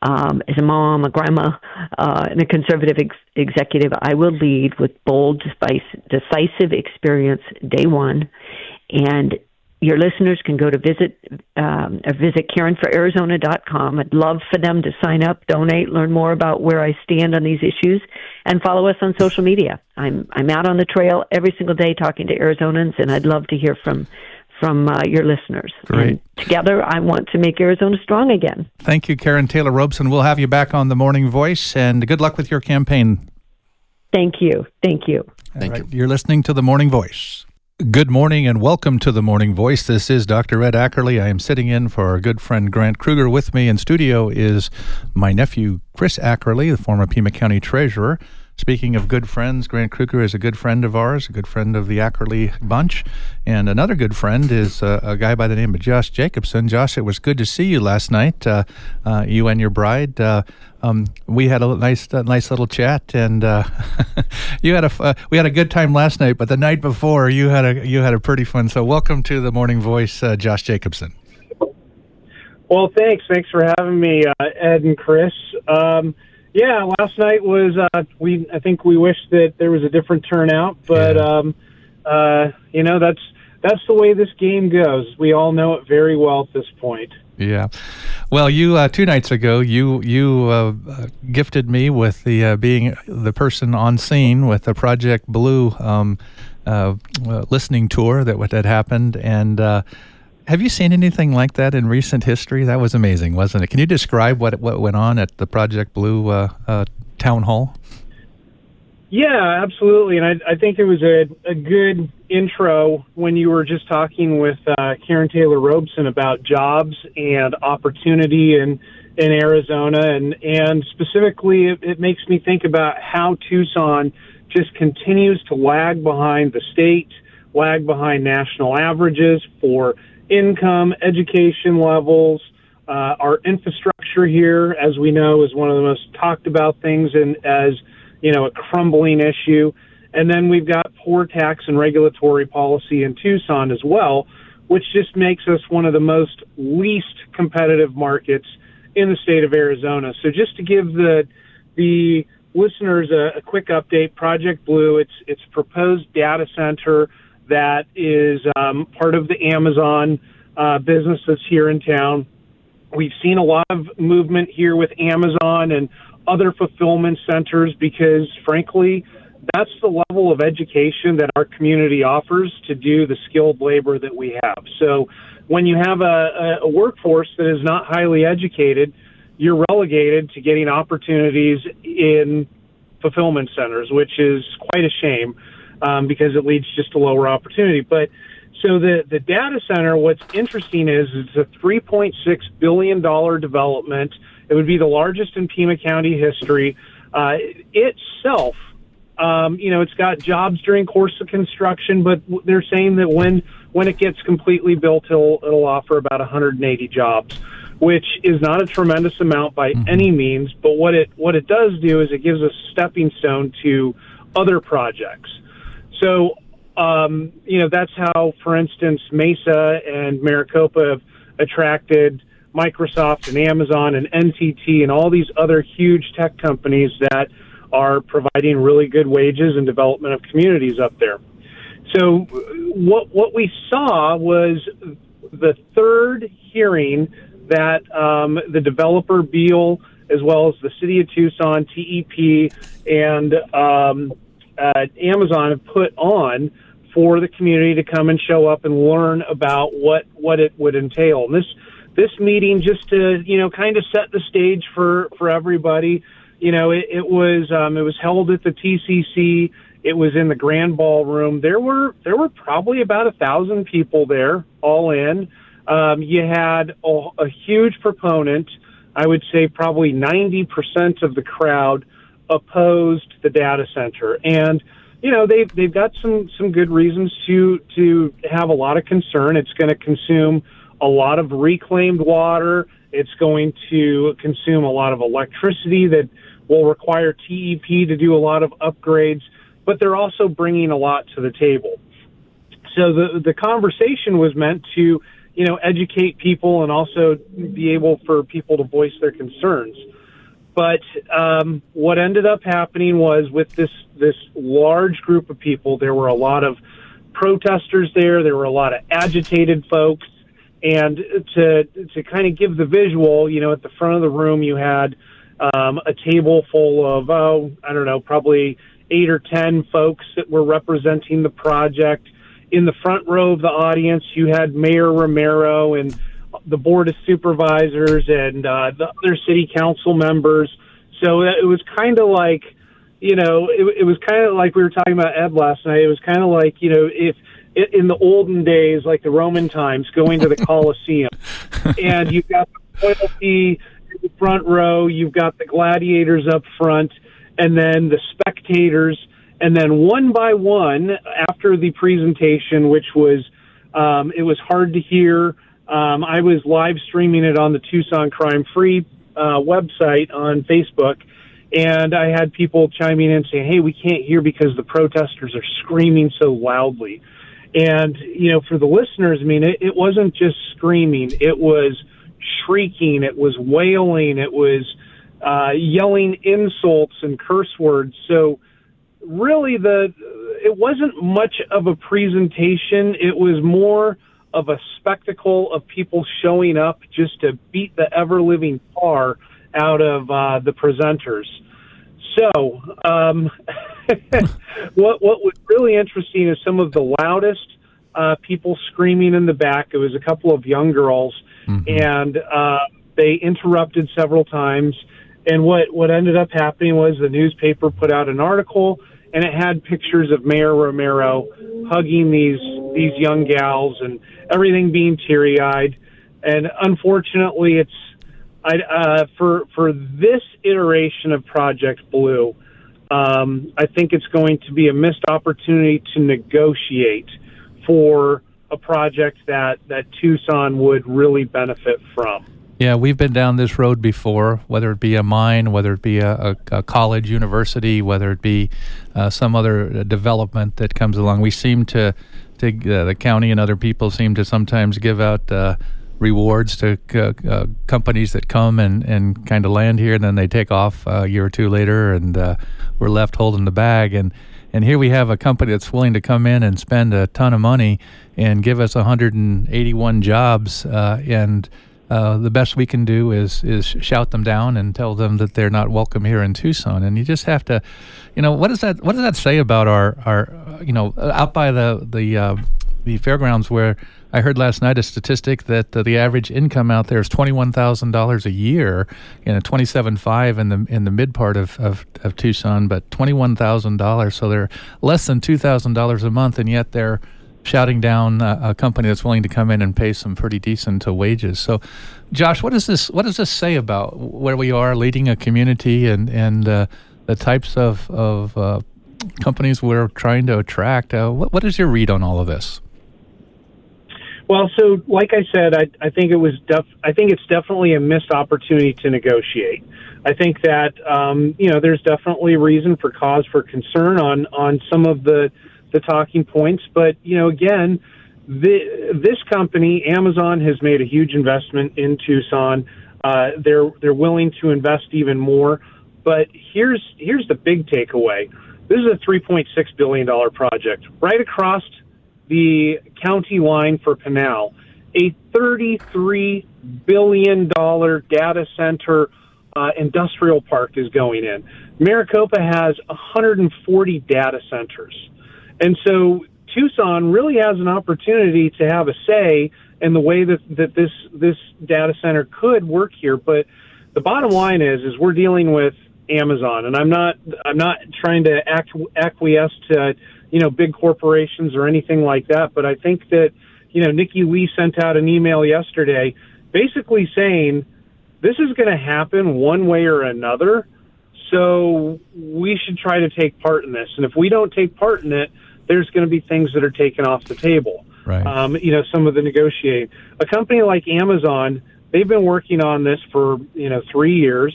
as a mom, a grandma, and a conservative executive, I will lead with bold, decisive experience day one. And your listeners can go to visit KarenForArizona.com. I'd love for them to sign up, donate, learn more about where I stand on these issues, and follow us on social media. I'm out on the trail every single day talking to Arizonans, and I'd love to hear from your listeners. Great. And together, I want to make Arizona strong again. Thank you, Karen Taylor Robeson. We'll have you back on the Morning Voice, and good luck with your campaign. Thank you. Thank you. You're listening to the Morning Voice. Good morning and welcome to the Morning Voice. This is Dr. Ed Ackerley. I am sitting in for our good friend Grant Kruger. With me in studio is my nephew, Chris Ackerley, the former Pima County Treasurer. Speaking of good friends, Grant Kruger is a good friend of ours, a good friend of the Ackerley bunch. And another good friend is a guy by the name of Josh Jacobson. Josh, it was good to see you last night, you and your bride. We had a nice little chat, and we had a good time last night. But the night before, you had a pretty fun. So welcome to the Morning Voice, Josh Jacobson. Well, thanks for having me, Ed and Chris. Yeah, last night was I think we wished that there was a different turnout, but that's the way this game goes. We all know it very well at this point. Yeah. Well, you 2 nights ago, you gifted me with the being the person on scene with the Project Blue listening tour that happened, and have you seen anything like that in recent history? That was amazing, wasn't it? Can you describe what went on at the Project Blue town hall? Yeah, absolutely. And I think it was a good intro when you were just talking with Karen Taylor Robeson about jobs and opportunity in Arizona. And specifically, it makes me think about how Tucson just continues to lag behind the state, lag behind national averages for income, education levels. Our infrastructure here, as we know, is one of the most talked about things, and as a crumbling issue. And then we've got poor tax and regulatory policy in Tucson as well, which just makes us one of the most least competitive markets in the state of Arizona. So just to give the listeners a quick update, Project Blue, it's a proposed data center that is part of the Amazon business that's here in town. We've seen a lot of movement here with Amazon and other fulfillment centers because, frankly, that's the level of education that our community offers to do the skilled labor that we have. So when you have a workforce that is not highly educated, you're relegated to getting opportunities in fulfillment centers, which is quite a shame. Because it leads just to lower opportunity. But so the data center, what's interesting is it's a $3.6 billion development. It would be the largest in Pima County history. Itself, it's got jobs during course of construction, but they're saying that when it gets completely built, it'll offer about 180 jobs, which is not a tremendous amount by any means. But what it does do is it gives a stepping stone to other projects. So, that's how, for instance, Mesa and Maricopa have attracted Microsoft and Amazon and NTT and all these other huge tech companies that are providing really good wages and development of communities up there. So what we saw was the third hearing that the developer, Beal, as well as the City of Tucson, TEP, and Amazon have put on for the community to come and show up and learn about what it would entail. And this meeting, just to kind of set the stage for everybody, it was held at the TCC. It was in the Grand Ballroom. There were probably about 1,000 people there, all in. You had a huge proponent. I would say probably 90% of the crowd opposed the data center, and they've got some good reasons to have a lot of concern. It's going to consume a lot of reclaimed water. It's going to consume a lot of electricity that will require TEP to do a lot of upgrades, but they're also bringing a lot to the table. So the conversation was meant to educate people and also be able for people to voice their concerns. But what ended up happening was with this large group of people, there were a lot of protesters there. There were a lot of agitated folks. And to kind of give the visual, at the front of the room, you had a table full of, probably 8 or 10 folks that were representing the project. In the front row of the audience, you had Mayor Romero and the Board of Supervisors and the other city council members. So it was kind of like, it was kind of like we were talking about Ed last night. It was kind of like, if in the olden days, like the Roman times, going to the Colosseum. And you've got the royalty in the front row, you've got the gladiators up front, and then the spectators. And then one by one, after the presentation, which was, it was hard to hear, I was live streaming it on the Tucson Crime Free website on Facebook, and I had people chiming in saying, hey, we can't hear because the protesters are screaming so loudly. And, for the listeners, it wasn't just screaming. It was shrieking. It was wailing. It was yelling insults and curse words. So really, it wasn't much of a presentation. It was more of a spectacle of people showing up just to beat the ever-living tar out of the presenters. So what was really interesting is some of the loudest people screaming in the back. It was a couple of young girls, and they interrupted several times. And what ended up happening was the newspaper put out an article, and it had pictures of Mayor Romero hugging these young gals and everything being teary-eyed. And unfortunately, for this iteration of Project Blue, I think it's going to be a missed opportunity to negotiate for a project that Tucson would really benefit from. Yeah, we've been down this road before, whether it be a mine, whether it be a college, university, whether it be some other development that comes along. We seem to the county and other people seem to sometimes give out rewards to companies that come and kind of land here, and then they take off a year or two later, and we're left holding the bag. And here we have a company that's willing to come in and spend a ton of money and give us 181 jobs, and the best we can do is shout them down and tell them that they're not welcome here in Tucson. And you just have to, what does that say about our out by the fairgrounds, where I heard last night a statistic that the average income out there is $21,000 a year, $27,500 in the mid part of Tucson, but $21,000. So they're less than $2,000 a month, and yet they're shouting down a company that's willing to come in and pay some pretty decent wages. So, Josh, what does this say about where we are leading a community and the types of companies we're trying to attract? What is your read on all of this? Well, so like I said, I think it's definitely a missed opportunity to negotiate. I think that there's definitely reason for cause for concern on some of the talking points, but again, this company, Amazon, has made a huge investment in Tucson. They're willing to invest even more, but here's the big takeaway. This is a $3.6 billion project right across the county line for Pinal, a $33 billion data center industrial park is going in. Maricopa has 140 data centers. And so Tucson really has an opportunity to have a say in the way that this data center could work here. But the bottom line is we're dealing with Amazon, and I'm not trying to acquiesce to big corporations or anything like that. But I think that Nikki Lee sent out an email yesterday, basically saying this is going to happen one way or another. So we should try to take part in this. And if we don't take part in it, there's going to be things that are taken off the table. Right. Some of the negotiating. A company like Amazon, they've been working on this for 3 years,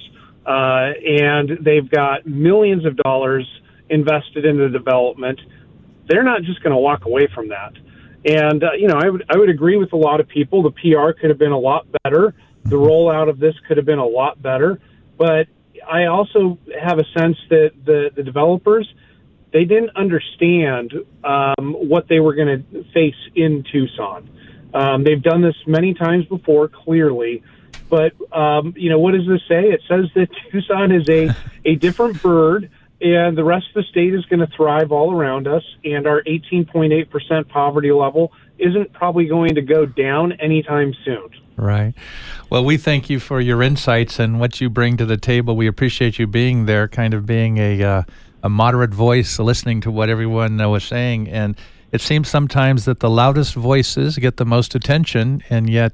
and they've got millions of dollars invested in the development. They're not just going to walk away from that. And I would agree with a lot of people. The PR could have been a lot better. The rollout of this could have been a lot better. But I also have a sense that the developers, they didn't understand what they were going to face in Tucson. They've done this many times before, clearly. But, what does this say? It says that Tucson is a different bird, and the rest of the state is going to thrive all around us, and our 18.8% poverty level isn't probably going to go down anytime soon. Right. Well, we thank you for your insights and what you bring to the table. We appreciate you being there, kind of being a moderate voice, listening to what everyone was saying. And it seems sometimes that the loudest voices get the most attention, and yet,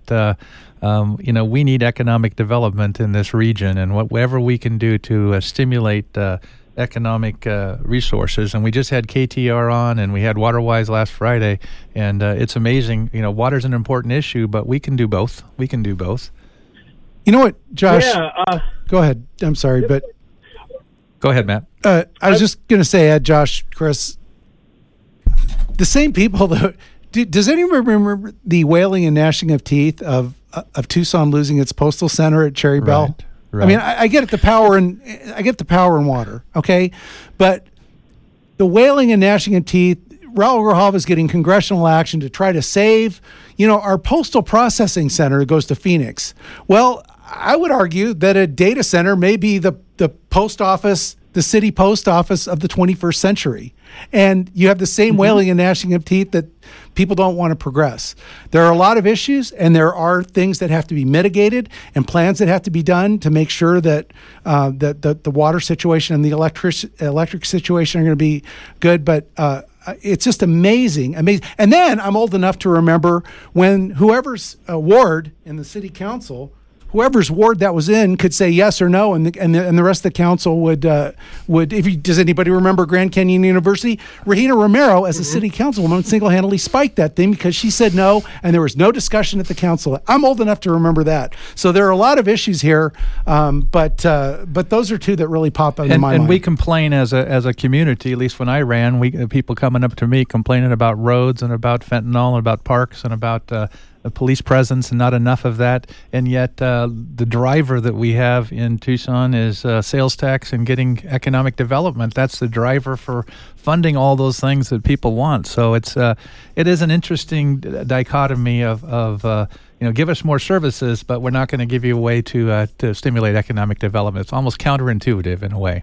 we need economic development in this region, and whatever we can do to stimulate economic resources. And we just had KTR on, and we had WaterWise last Friday, and it's amazing. Water's an important issue, but we can do both. We can do both. You know what, Josh? Yeah. Go ahead. I'm sorry, but go ahead, Matt. I was just going to say, Ed, Josh, Chris, the same people that. Does anyone remember the wailing and gnashing of teeth of Tucson losing its postal center at Cherry Bell? Right. I mean, I get the power and water, okay, but the wailing and gnashing of teeth. Raul Grijalva is getting congressional action to try to save, our postal processing center that goes to Phoenix. Well, I would argue that a data center may be the post office, the city post office of the 21st century. And you have the same wailing and gnashing of teeth that people don't want to progress. There are a lot of issues, and there are things that have to be mitigated and plans that have to be done to make sure that the water situation and the electric situation are going to be good. But it's just amazing. And then I'm old enough to remember when whoever's ward in the city council, whoever's ward that was in, could say yes or no, and the rest of the council would. Does anybody remember Grand Canyon University? Regina Romero, as a city councilwoman, single-handedly spiked that thing because she said no, and there was no discussion at the council. I'm old enough to remember that. So there are a lot of issues here, but those are two that really pop into my mind. And we complain as a community. At least when I ran, people coming up to me complaining about roads and about fentanyl and about parks and about police presence, and not enough of that. And yet the driver that we have in Tucson is sales tax and getting economic development. That's the driver for funding all those things that people want. So it is an interesting dichotomy of give us more services, but we're not going to give you a way to stimulate economic development. It's almost counterintuitive in a way.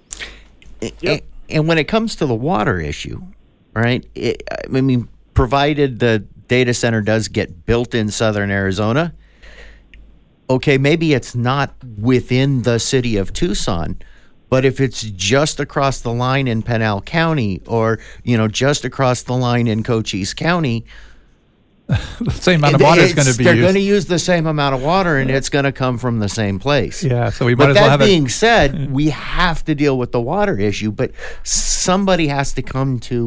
And when it comes to the water issue, right, provided the data center does get built in southern Arizona, okay, maybe it's not within the city of Tucson, but if it's just across the line in Pinal County or, just across the line in Cochise County, the same amount of water is going to be used. They're going to use the same amount of water, and it's going to come from the same place. Yeah, so we might as well have it. But that being said, we have to deal with the water issue, but somebody has to come to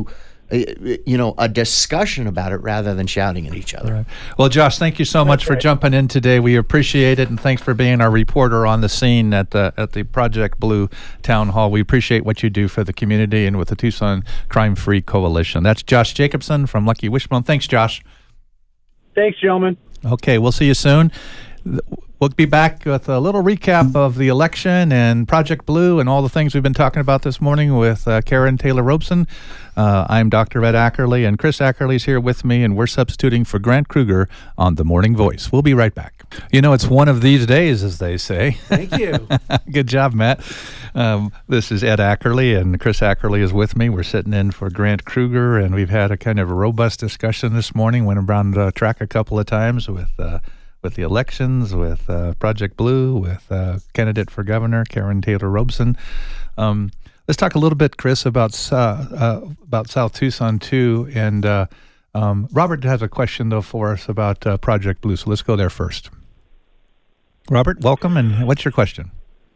a discussion about it rather than shouting at each other. Right. Well, Josh, thank you so much for jumping in today. We appreciate it, and thanks for being our reporter on the scene at the Project Blue Town Hall. We appreciate what you do for the community and with the Tucson Crime Free Coalition. That's Josh Jacobson from Lucky Wishbone. Thanks, Josh. Thanks, gentlemen. Okay, we'll see you soon. We'll be back with a little recap of the election and Project Blue and all the things we've been talking about this morning with Karen Taylor Robeson. I'm Dr. Ed Ackerley, and Chris Ackerley's here with me, and we're substituting for Grant Kruger on The Morning Voice. We'll be right back. It's one of these days, as they say. Thank you. Good job, Matt. This is Ed Ackerley, and Chris Ackerley is with me. We're sitting in for Grant Kruger, and we've had a kind of a robust discussion this morning. Went around the track a couple of times with the elections, with Project Blue, with candidate for governor Karen Taylor Robeson. Let's talk a little bit, Chris, about South Tucson too. And Robert has a question though for us about Project Blue. So let's go there first. Robert, welcome, and what's your question?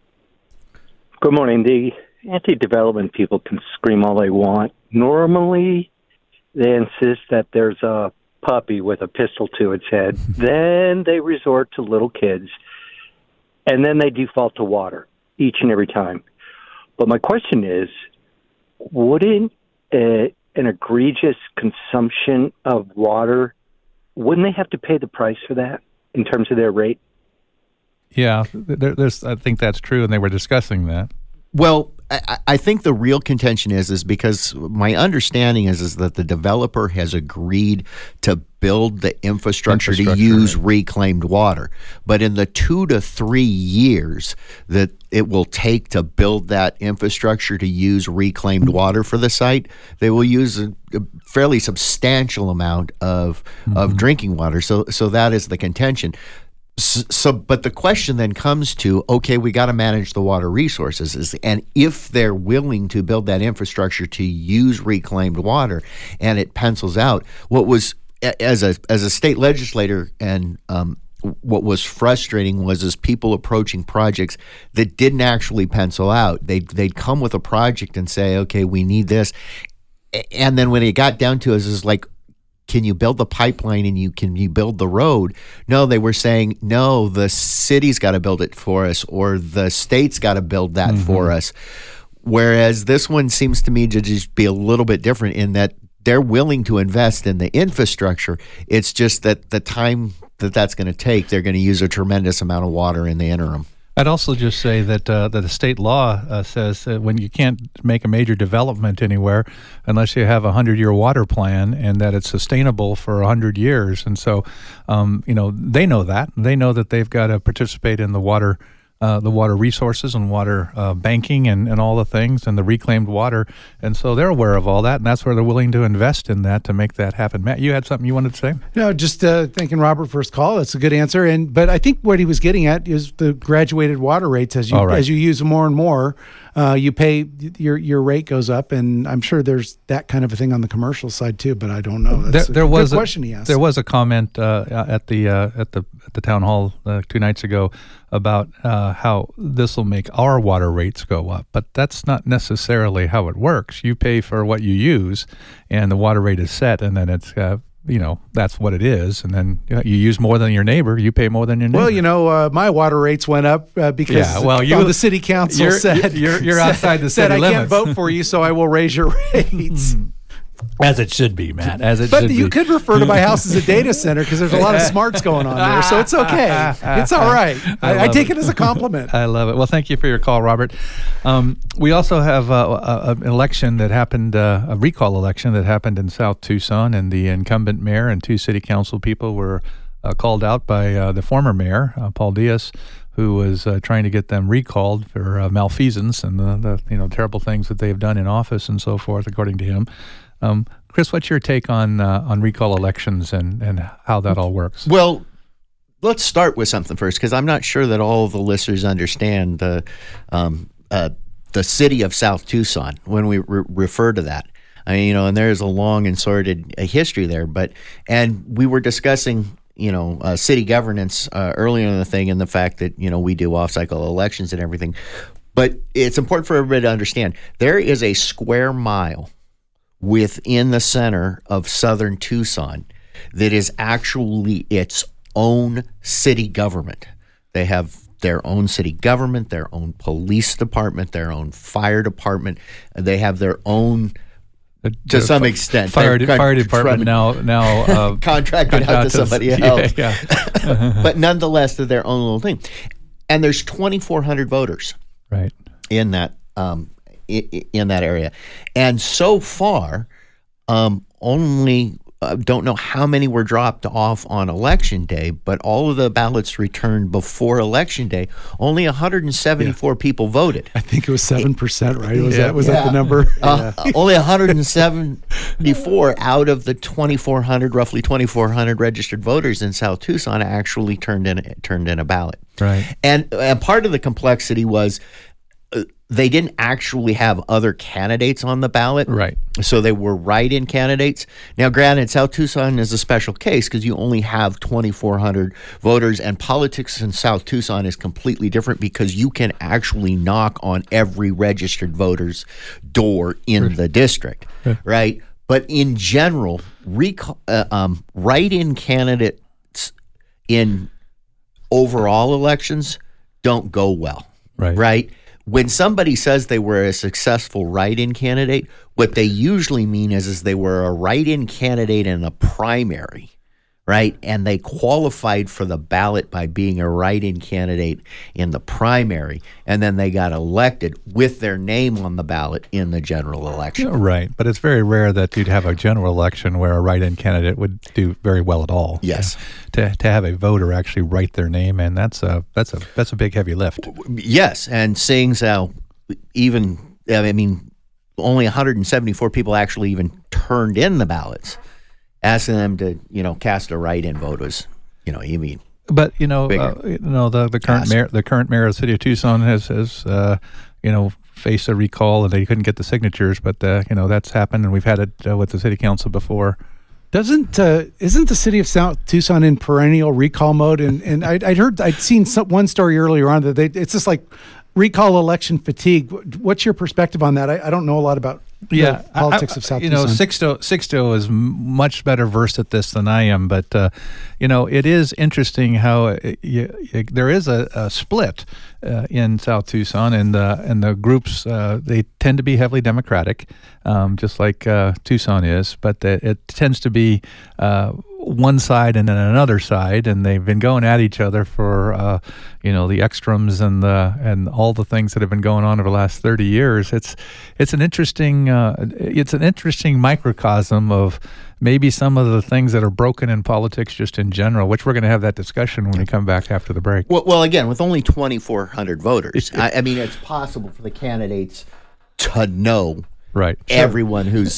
Good morning. The anti-development people can scream all they want. Normally, they insist that there's a puppy with a pistol to its head. Then they resort to little kids, and then they default to water each and every time. But my question is, wouldn't an egregious consumption of water, wouldn't they have to pay the price for that in terms of their rate? Yeah, there's. I think that's true, and they were discussing that. Well, I think the real contention is because my understanding is that the developer has agreed to build the infrastructure to use reclaimed water. But in the 2 to 3 years that it will take to build that infrastructure to use reclaimed water for the site, they will use a fairly substantial amount of drinking water. So that is the contention. So, but the question then comes to, okay, we got to manage the water resources, and if they're willing to build that infrastructure to use reclaimed water, and it pencils out, what was as a state legislator, and what was frustrating was people approaching projects that didn't actually pencil out. They'd come with a project and say, okay, we need this, and then when it got down to us, is like, can you build the pipeline and can you build the road? No, they were saying, no, the city's got to build it for us, or the state's got to build that for us. Whereas this one seems to me to just be a little bit different in that they're willing to invest in the infrastructure. It's just that the time that's going to take, they're going to use a tremendous amount of water in the interim. I'd also just say that the state law says that when you can't make a major development anywhere unless you have a 100-year water plan and that it's sustainable for 100 years. And so, they know that. They know that they've got to participate in the water resources and water banking and all the things and the reclaimed water. And so they're aware of all that, and that's where they're willing to invest in that to make that happen. Matt, you had something you wanted to say? No, just thanking Robert for his call. That's a good answer. But I think what he was getting at is the graduated water rates. As you use them more and more, you pay, your rate goes up, and I'm sure there's that kind of a thing on the commercial side too, but I don't know. That's a good question he asked. There was a comment at the town hall 2 nights ago about how this will make our water rates go up, but that's not necessarily how it works. You pay for what you use, and the water rate is set, and then it's that's what it is. And then you use more than your neighbor, you pay more than your neighbor. Well, my water rates went up because the city council said you're outside the city limits. I can't vote for you, so I will raise your rates. As it should be, Matt. But you could refer to my house as a data center because there's a lot of smarts going on there, so it's okay. It's all right. I take it as a compliment. I love it. Well, thank you for your call, Robert. We also have an election that happened, a recall election that happened in South Tucson, and the incumbent mayor and 2 city council people were called out by the former mayor, Paul Diaz, who was trying to get them recalled for malfeasance and the terrible things that they've done in office and so forth, according to him. Chris, what's your take on recall elections and how that all works? Well, let's start with something first, because I'm not sure that all of the listeners understand the city of South Tucson when we refer to that. I mean, and there's a long and sordid history there. And we were discussing, city governance earlier in the thing, and the fact that we do off-cycle elections and everything. But it's important for everybody to understand there is a square mile within the center of southern Tucson that is actually its own city government. They have their own city government, their own police department, their own fire department. They have their own, to some extent, fire department now contracted out to somebody else. But nonetheless, they're their own little thing. And there's 2,400 voters, right, in that in that area. And so far, only don't know how many were dropped off on election day, but all of the ballots returned before election day. Only 174 people voted. I think it was 7%, right? Was that the number? Only 174 out of the roughly 2,400 registered voters in South Tucson actually turned in a ballot. Right. And part of the complexity was they didn't actually have other candidates on the ballot. Right. So they were write-in candidates. Now, granted, South Tucson is a special case because you only have 2,400 voters, and politics in South Tucson is completely different because you can actually knock on every registered voter's door in the district, right? But in general, write-in candidates in overall elections don't go well, right? When somebody says they were a successful write-in candidate, what they usually mean is they were a write-in candidate in a primary, right? And they qualified for the ballot by being a write-in candidate in the primary, and then they got elected with their name on the ballot in the general election. Right, but it's very rare that you'd have a general election where a write-in candidate would do very well at all. Yes, to have a voter actually write their name, and that's a big heavy lift. Yes, and seeing how only 174 people actually even turned in the ballots. Asking them to, cast a write-in vote was, But the current mayor of the city of Tucson has faced a recall, and they couldn't get the signatures. But that's happened, and we've had it with the city council before. Isn't the city of South Tucson in perennial recall mode? And I'd seen one story earlier on that it's just like recall election fatigue. What's your perspective on that? I don't know a lot about the politics of South Tucson. Sixto is much better versed at this than I am, but it is interesting how there is a split in South Tucson, and the groups they tend to be heavily Democratic, just like Tucson is, but it tends to be one side and then another side, and they've been going at each other for the extremes and all the things that have been going on over the last 30 years. It's an interesting microcosm of maybe some of the things that are broken in politics just in general, which we're going to have that discussion when we come back after the break. Well, again, with only 2,400 voters, it's possible for the candidates to know. Right, everyone who's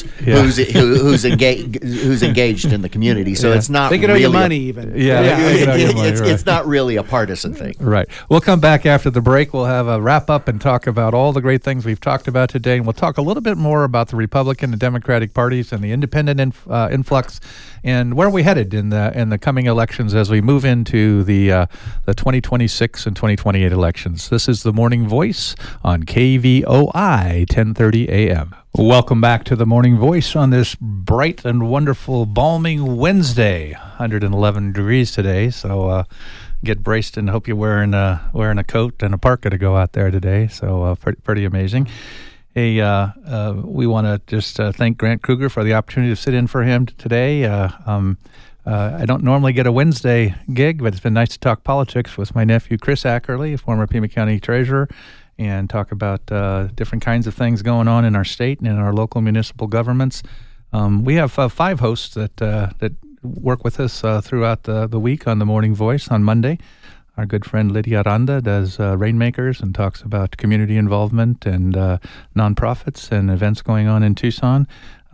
engaged in the community, so it's not. They can owe you money, even. It's not really a partisan thing. Right. We'll come back after the break. We'll have a wrap up and talk about all the great things we've talked about today, and we'll talk a little bit more about the Republican and Democratic parties and the independent influx, and where are we headed in the coming elections as we move into the 2026 and 2028 elections. This is the Morning Voice on KVOI 1030 AM. Welcome back to the Morning Voice on this bright and wonderful, balming Wednesday. 111 degrees today, so get braced and hope you're wearing a coat and a parka to go out there today. So pretty amazing. Hey, we want to just thank Grant Kruger for the opportunity to sit in for him today. I don't normally get a Wednesday gig, but it's been nice to talk politics with my nephew Chris Ackerley, former Pima County Treasurer, and talk about different kinds of things going on in our state and in our local municipal governments. We have 5 hosts that work with us throughout the week on the Morning Voice. On Monday, our good friend Lydia Aranda does Rainmakers and talks about community involvement and nonprofits and events going on in Tucson.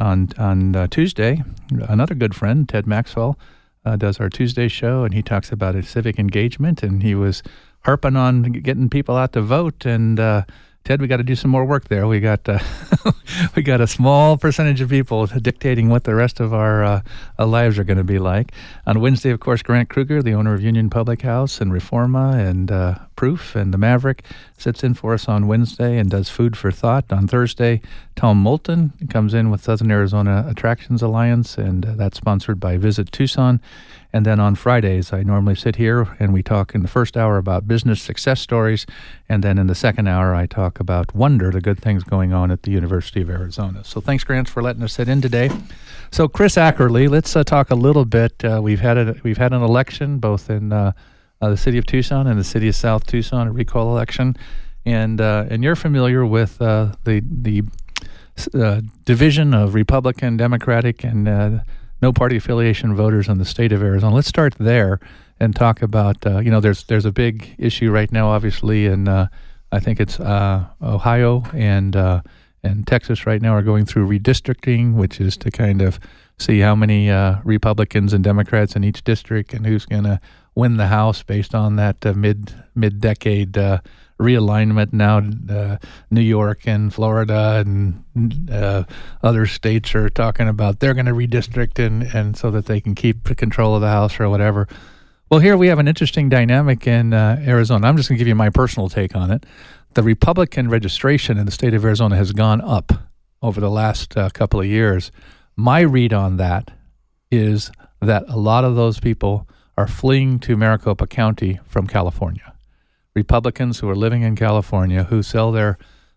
On Tuesday, another good friend, Ted Maxwell, does our Tuesday show, and he talks about civic engagement, and he was harping on getting people out to vote. And Ted, we got to do some more work there. We got we got a small percentage of people dictating what the rest of our lives are going to be like. On Wednesday, of course, Grant Kruger, the owner of Union Public House and Reforma and Proof and the Maverick, sits in for us on Wednesday and does Food for Thought. On Thursday, Tom Moulton comes in with Southern Arizona Attractions Alliance, and that's sponsored by Visit Tucson. And then on Fridays, I normally sit here and we talk in the first hour about business success stories. And then in the second hour, I talk about Wonder, the good things going on at the University of Arizona. So thanks, Grant, for letting us sit in today. So Chris Ackerley, let's talk a little bit. We've had an election both in the city of Tucson and the city of South Tucson, a recall election. And you're familiar with the division of Republican, Democratic, and no party affiliation voters in the state of Arizona. Let's start there and talk about, there's a big issue right now, obviously, and I think it's Ohio and Texas right now are going through redistricting, which is to kind of see how many Republicans and Democrats in each district and who's going to win the House based on that mid-decade realignment. Now New York and Florida and other states are talking about they're going to redistrict and so that they can keep control of the House or whatever. Well, here we have an interesting dynamic in Arizona. I'm just going to give you my personal take on it. The Republican registration in the state of Arizona has gone up over the last couple of years. My read on that is that a lot of those people are fleeing to Maricopa County from California. Republicans who are living in California who sell their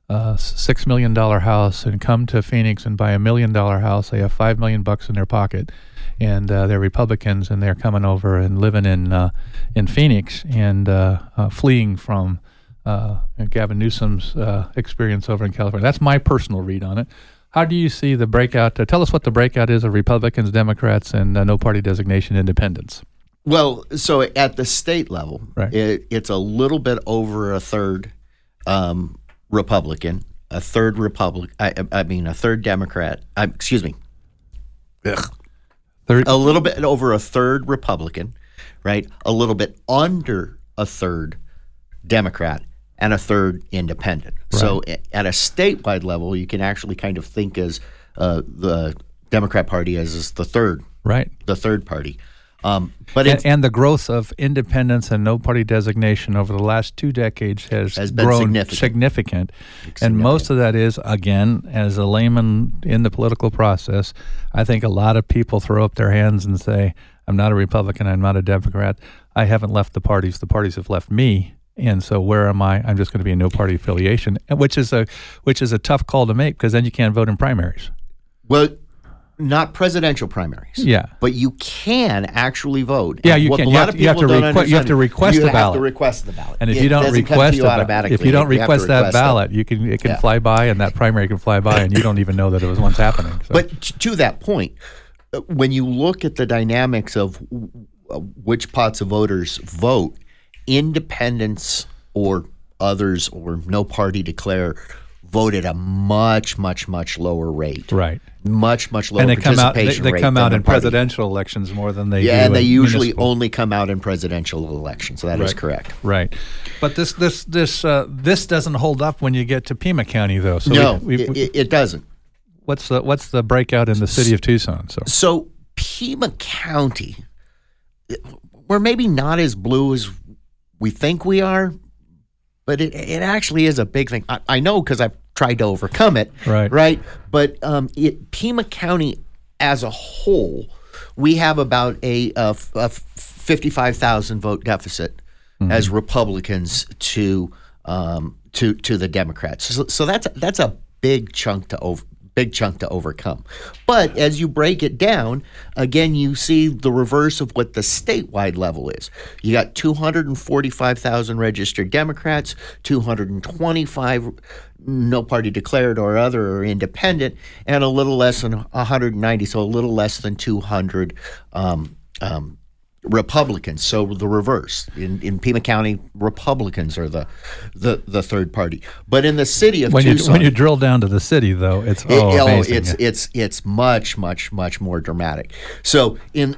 $6 million house and come to Phoenix and buy $1 million house. They have $5 million in their pocket, and they're Republicans, and they're coming over and living in Phoenix and fleeing from Gavin Newsom's experience over in California. That's my personal read on it. How do you see the breakout? Tell us what the breakout is of Republicans, Democrats, and no party designation independents. Well, so at the state level, Right. it's a little bit over a third Republican, a third a third Democrat. Excuse me. Third, A little bit over a third Republican, right? A little bit under a third Democrat, and a third independent. So at a statewide level, you can actually kind of think as the Democrat Party as the third party. And the growth of independence and no party designation over the last 2 decades has been grown significant. And most of that is, again, as a layman in the political process, I think a lot of people throw up their hands and say, I'm not a Republican, I'm not a Democrat, I haven't left the parties have left me. And so where am I? I'm just going to be a no-party affiliation, which is a tough call to make because then you can't vote in primaries. Well, not presidential primaries. Yeah. But you can actually vote. Yeah, you can. You have to request the ballot. You have to request the ballot. And if you don't request that ballot, it can fly by, and that primary can fly by, and you don't even know that it was once happening. So. But to that point, when you look at the dynamics of which pots of voters vote, independents or others or no party declare vote at a much, much, much lower rate. Right. Much, much lower and participation rate. They come out in presidential elections more than they do. Yeah, and they usually municipal. only come out in presidential elections. So that is correct. Right. But this doesn't hold up when you get to Pima County, though. So no, it doesn't. What's the breakout in the city of Tucson? So Pima County, we're maybe not as blue as we think we are, but it actually is a big thing. I know because I've tried to overcome it. Right. But Pima County as a whole, we have about a 55,000 vote deficit as Republicans to the Democrats. So that's a big chunk to overcome. But as you break it down, again, you see the reverse of what the statewide level is. You got 245,000 registered Democrats, 225 no party declared or other or independent, and a little less than 190, so a little less than 200 Republicans. So the reverse. In Pima County, Republicans are the third party. But in the city of Tucson, when you drill down to the city, though, it's amazing. It's much, much, much more dramatic. So in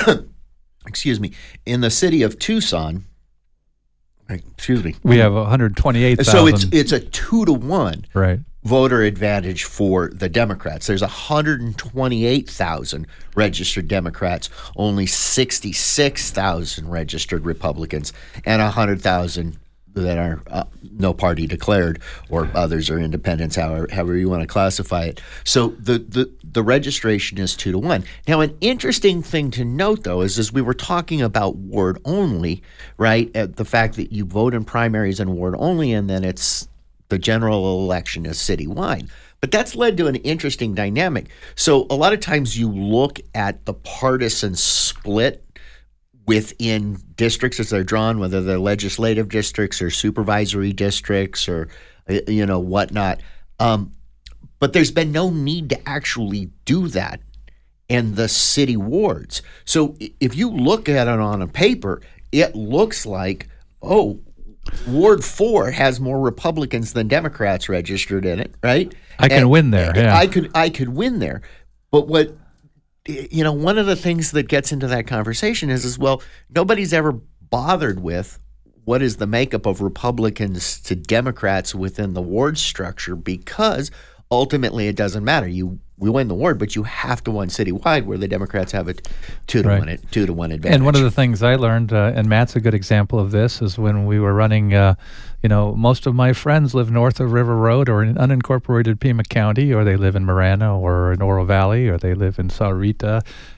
in the city of Tucson, we have 128,000. So it's a 2-to-1 right. voter advantage for the Democrats. There's 128,000 registered Democrats, only 66,000 registered Republicans, and 100,000 that are no party declared or others are independents, however you want to classify it. So the registration is 2-to-1. Now, an interesting thing to note, though, is as we were talking about ward only, right, the fact that you vote in primaries in ward only and then it's the general election is citywide. But that's led to an interesting dynamic. So a lot of times you look at the partisan split within districts as they're drawn, whether they're legislative districts or supervisory districts or whatnot. But there's been no need to actually do that in the city wards. So if you look at it on a paper, it looks like, Ward 4 has more Republicans than Democrats registered in it, right? I can win there. Yeah. I could win there. But what one of the things that gets into that conversation is nobody's ever bothered with what is the makeup of Republicans to Democrats within the ward structure, because ultimately it doesn't matter. We win the ward, but you have to win citywide, where the Democrats have a 2-to-1 advantage. And one of the things I learned, and Matt's a good example of this, is when we were running. Most of my friends live north of River Road or in unincorporated Pima County, or they live in Marana or in Oro Valley, or they live in Sahuarita.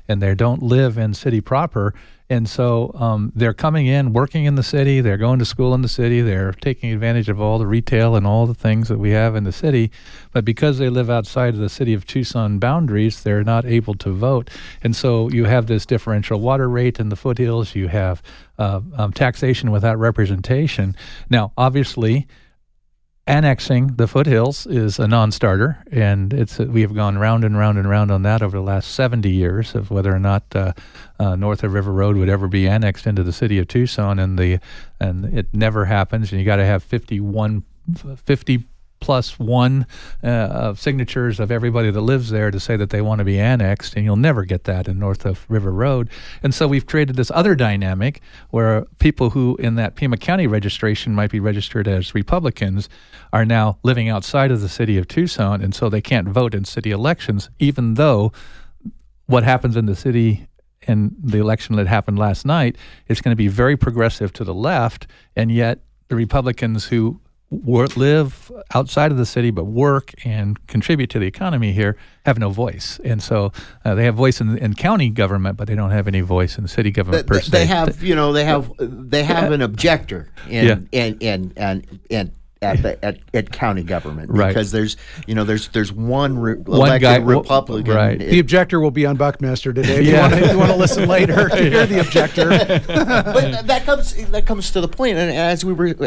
and they don't live in city proper. And so they're coming in, working in the city, they're going to school in the city, they're taking advantage of all the retail and all the things that we have in the city. But because they live outside of the city of Tucson boundaries, they're not able to vote. And so you have this differential water rate in the foothills, you have taxation without representation. Now, obviously, annexing the foothills is a non-starter, and we have gone round and round and round on that over the last 70 years of whether or not north of River Road would ever be annexed into the city of Tucson, and it never happens. And you got to have 50 plus one signatures of everybody that lives there to say that they want to be annexed, and you'll never get that in north of River Road. And so we've created this other dynamic where people who in that Pima County registration might be registered as Republicans are now living outside of the city of Tucson, and so they can't vote in city elections, even though what happens in the city in the election that happened last night is going to be very progressive to the left, and yet the Republicans who live outside of the city but work and contribute to the economy here have no voice. And so they have voice in county government, but they don't have any voice in city government per se. They have an objector at county government, because there's one elected Republican. Right. The objector will be on Buckminster today. If you want to listen later to hear the objector. But that comes to the point, and as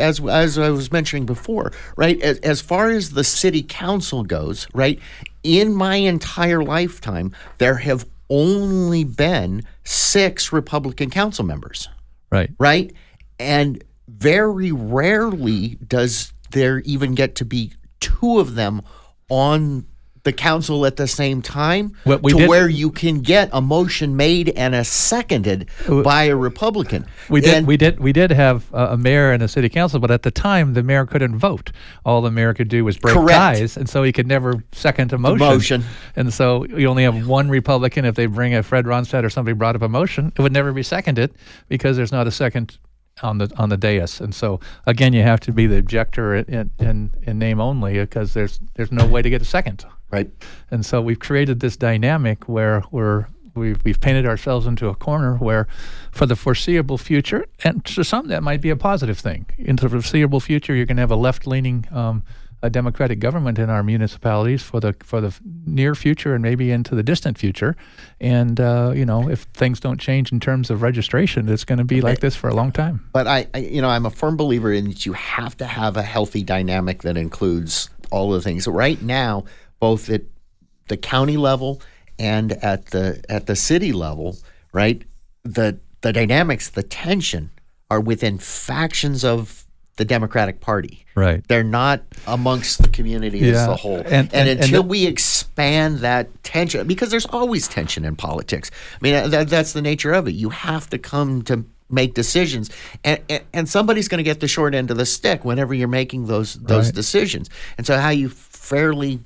I was mentioning before, right? As far as the city council goes, right? In my entire lifetime, there have only been 6 Republican council members. Right. Right, and very rarely does there even get to be 2 of them on the council at the same time, where you can get a motion made and seconded by a Republican. We did have a mayor and a city council, but at the time the mayor couldn't vote. All the mayor could do was break ties, and so he could never second a motion. And so you only have one Republican. If they bring a Fred Ronstadt or somebody brought up a motion, it would never be seconded because there's not a second on the dais. And so again, you have to be the objector in name only, because there's no way to get a second. Right. And so we've created this dynamic where we've painted ourselves into a corner where, for the foreseeable future, and to some that might be a positive thing, into the foreseeable future, you're going to have a left-leaning a democratic government in our municipalities for the near future and maybe into the distant future. And if things don't change in terms of registration, it's going to be like this for a long time. But I'm a firm believer in that you have to have a healthy dynamic that includes all the things. So right now, both at the county level and at the city level, right, the dynamics, the tension are within factions of the Democratic Party. Right. They're not amongst the community as a whole. And until we expand that tension, because there's always tension in politics. I mean, that's the nature of it. You have to come to make decisions, and somebody's going to get the short end of the stick whenever you're making those decisions. And so how you fairly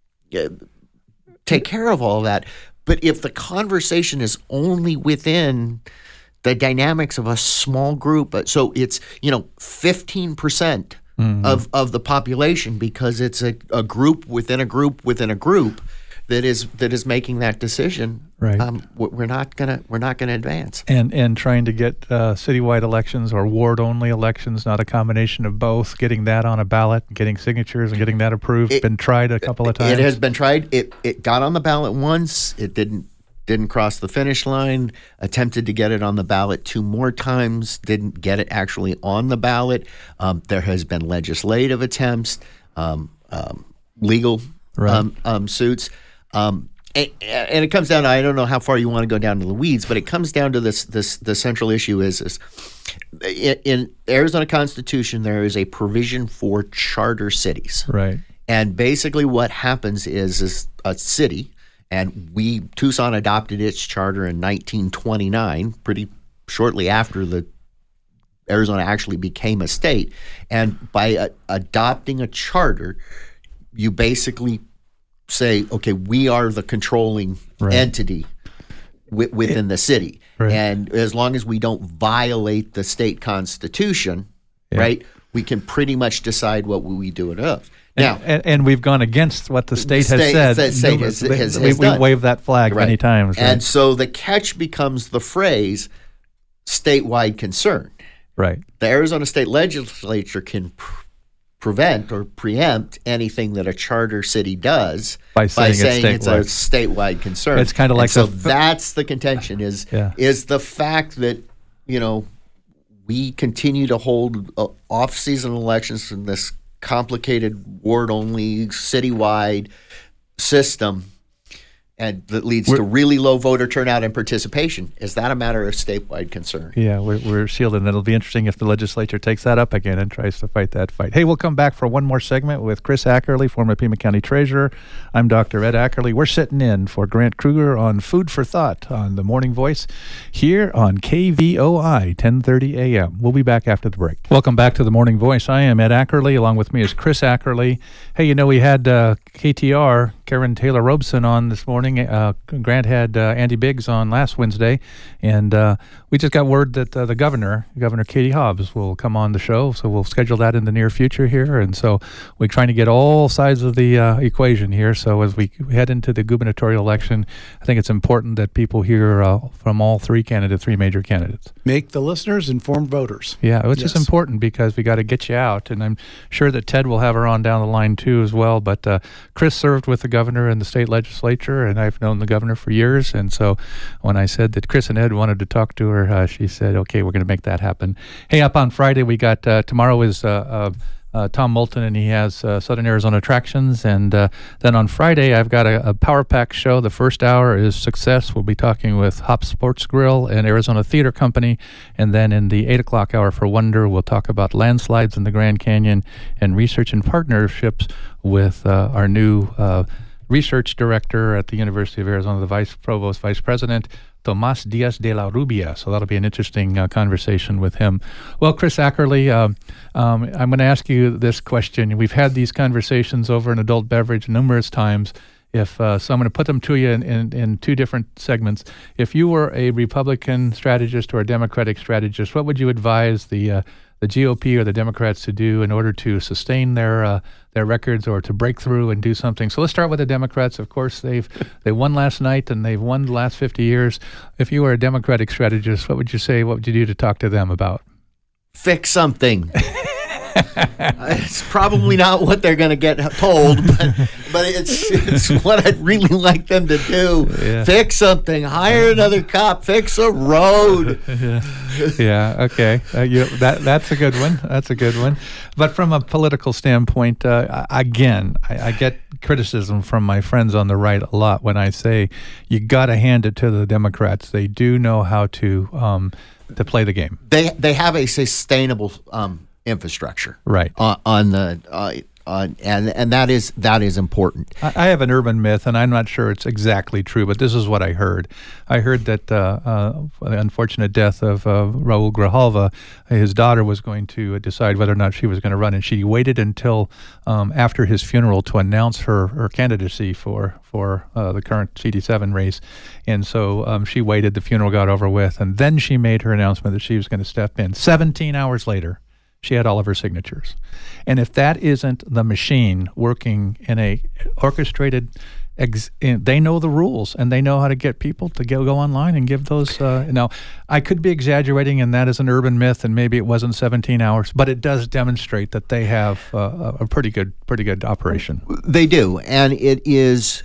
take care of all of that. But if the conversation is only within the dynamics of a small group, so it's 15% of the population, because it's a group within a group within a group that is making that decision. Right. We're not gonna advance. And trying to get citywide elections or ward only elections, not a combination of both. Getting that on a ballot, getting signatures, and getting that approved. Been tried a couple of times. It has been tried. It got on the ballot once. It didn't cross the finish line. Attempted to get it on the ballot 2 more times. Didn't get it actually on the ballot. There has been legislative attempts, legal suits. And it comes down to, I don't know how far you want to go down to the weeds, but it comes down to the central issue is in Arizona Constitution, there is a provision for charter cities. Right. And basically what happens is a city, and Tucson adopted its charter in 1929, pretty shortly after the Arizona actually became a state. And by adopting a charter, you basically say, okay, we are the controlling entity within the city. Right. And as long as we don't violate the state constitution, right, we can pretty much decide what we do it of. Now, and we've gone against what the state has said. The state has we done. waved that flag many times. Right? And so the catch becomes the phrase statewide concern. Right. The Arizona State Legislature can prevent or preempt anything that a charter city does by saying it's a statewide concern. It's kind of like so that's the contention is the fact that, we continue to hold off-season elections in this complicated ward-only citywide system, and that leads to really low voter turnout and participation. Is that a matter of statewide concern? Yeah, we're shielded, and it'll be interesting if the legislature takes that up again and tries to fight that fight. Hey, we'll come back for one more segment with Chris Ackerley, former Pima County Treasurer. I'm Dr. Ed Ackerley. We're sitting in for Grant Kruger on Food for Thought on The Morning Voice here on KVOI 1030 AM. We'll be back after the break. Welcome back to The Morning Voice. I am Ed Ackerley. Along with me is Chris Ackerley. Hey, we had KTR, Karen Taylor Robeson, on this morning. Grant had Andy Biggs on last Wednesday, and we just got word that the Governor Katie Hobbs, will come on the show, so we'll schedule that in the near future here. And so we're trying to get all sides of the equation here. So as we head into the gubernatorial election, I think it's important that people hear from all three major candidates. Make the listeners informed voters. Yeah, which is important because we got to get you out. And I'm sure that Ted will have her on down the line too as well. But Chris served with the governor in the state legislature, and I've known the governor for years. And so when I said that Chris and Ed wanted to talk to her, she said, okay, we're going to make that happen. Hey, up on Friday, we got, tomorrow is Tom Moulton, and he has Southern Arizona Attractions. And then on Friday, I've got a Power Pack show. The first hour is Success. We'll be talking with Hop Sports Grill and Arizona Theater Company. And then in the 8 o'clock hour for Wonder, we'll talk about landslides in the Grand Canyon and research and partnerships with our new research director at the University of Arizona, the vice president, Tomas Diaz de la Rubia. So that'll be an interesting conversation with him. Well, Chris Ackerley, I'm going to ask you this question. We've had these conversations over an adult beverage numerous times. So I'm going to put them to you in two different segments. If you were a Republican strategist or a Democratic strategist, what would you advise the GOP or the Democrats to do in order to sustain their records or to break through and do something? So let's start with the Democrats. Of course, they won last night and they've won the last 50 years. If you were a Democratic strategist, what would you say? What would you do to talk to them about? Fix something. It's probably not what they're going to get told, but it's what I'd really like them to do. Yeah. Fix something. Hire another cop. Fix a road. Yeah. Okay. That's a good one. That's a good one. But from a political standpoint, again, I get criticism from my friends on the right a lot when I say you got to hand it to the Democrats. They do know how to play the game. They have a sustainable infrastructure, right? And that is important. I have an urban myth, and I'm not sure it's exactly true, but this is what I heard. I heard that the unfortunate death of Raul Grijalva, his daughter was going to decide whether or not she was going to run, and she waited until after his funeral to announce her candidacy for the current CD7 race. And so she waited, the funeral got over with, and then she made her announcement that she was going to step in. 17 hours later, she had all of her signatures. And if that isn't the machine working in a orchestrated, they know the rules and they know how to get people to go online and give those. Now, I could be exaggerating, and that is an urban myth, and maybe it wasn't 17 hours, but it does demonstrate that they have a pretty good operation. They do, and it is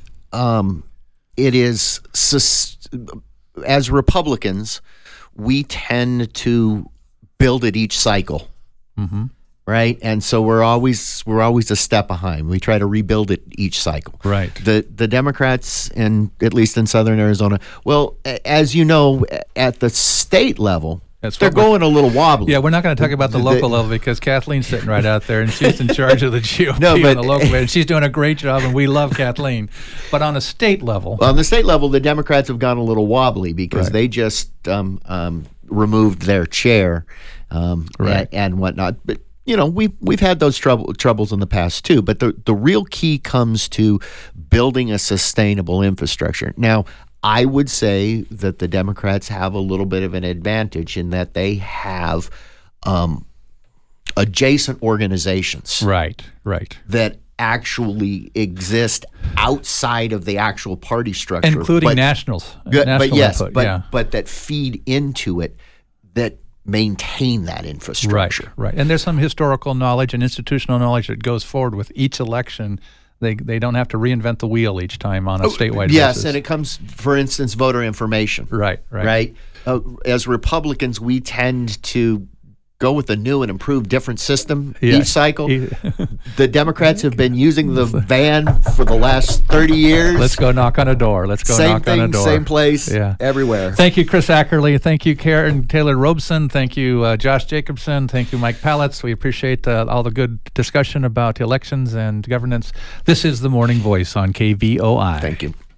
as Republicans, we tend to build at each cycle. Mm-hmm. Right, and so we're always a step behind. We try to rebuild it each cycle. Right. The Democrats, and at least in Southern Arizona, well, as you know, at the state level, they're going a little wobbly. Yeah, we're not going to talk about the local level because Kathleen's sitting right out there, and she's in charge of the GOP on the local, and she's doing a great job, and we love Kathleen. But on a state level, the Democrats have gone a little wobbly because they just removed their chair. And whatnot, but we've had those troubles in the past too. But the real key comes to building a sustainable infrastructure. Now, I would say that the Democrats have a little bit of an advantage in that they have a adjacent organizations Right. that actually exist outside of the actual party structure, Including nationals. but yes, input, yeah. but that feed into it, that maintain that infrastructure. Right. And there's some historical knowledge and institutional knowledge that goes forward with each election. They don't have to reinvent the wheel each time on a statewide basis. Yes, and it comes, for instance, voter information. Right. As Republicans, we tend to go with a new and improved different system Yeah. each cycle. The Democrats have been using the van for the last 30 years. Let's go knock on a door. Same thing, same place, everywhere. Thank you, Chris Ackerley. Thank you, Karen Taylor Robeson. Thank you, Josh Jacobson. Thank you, Mike Pallets. We appreciate all the good discussion about elections and governance. This is The Morning Voice on KVOI. Thank you.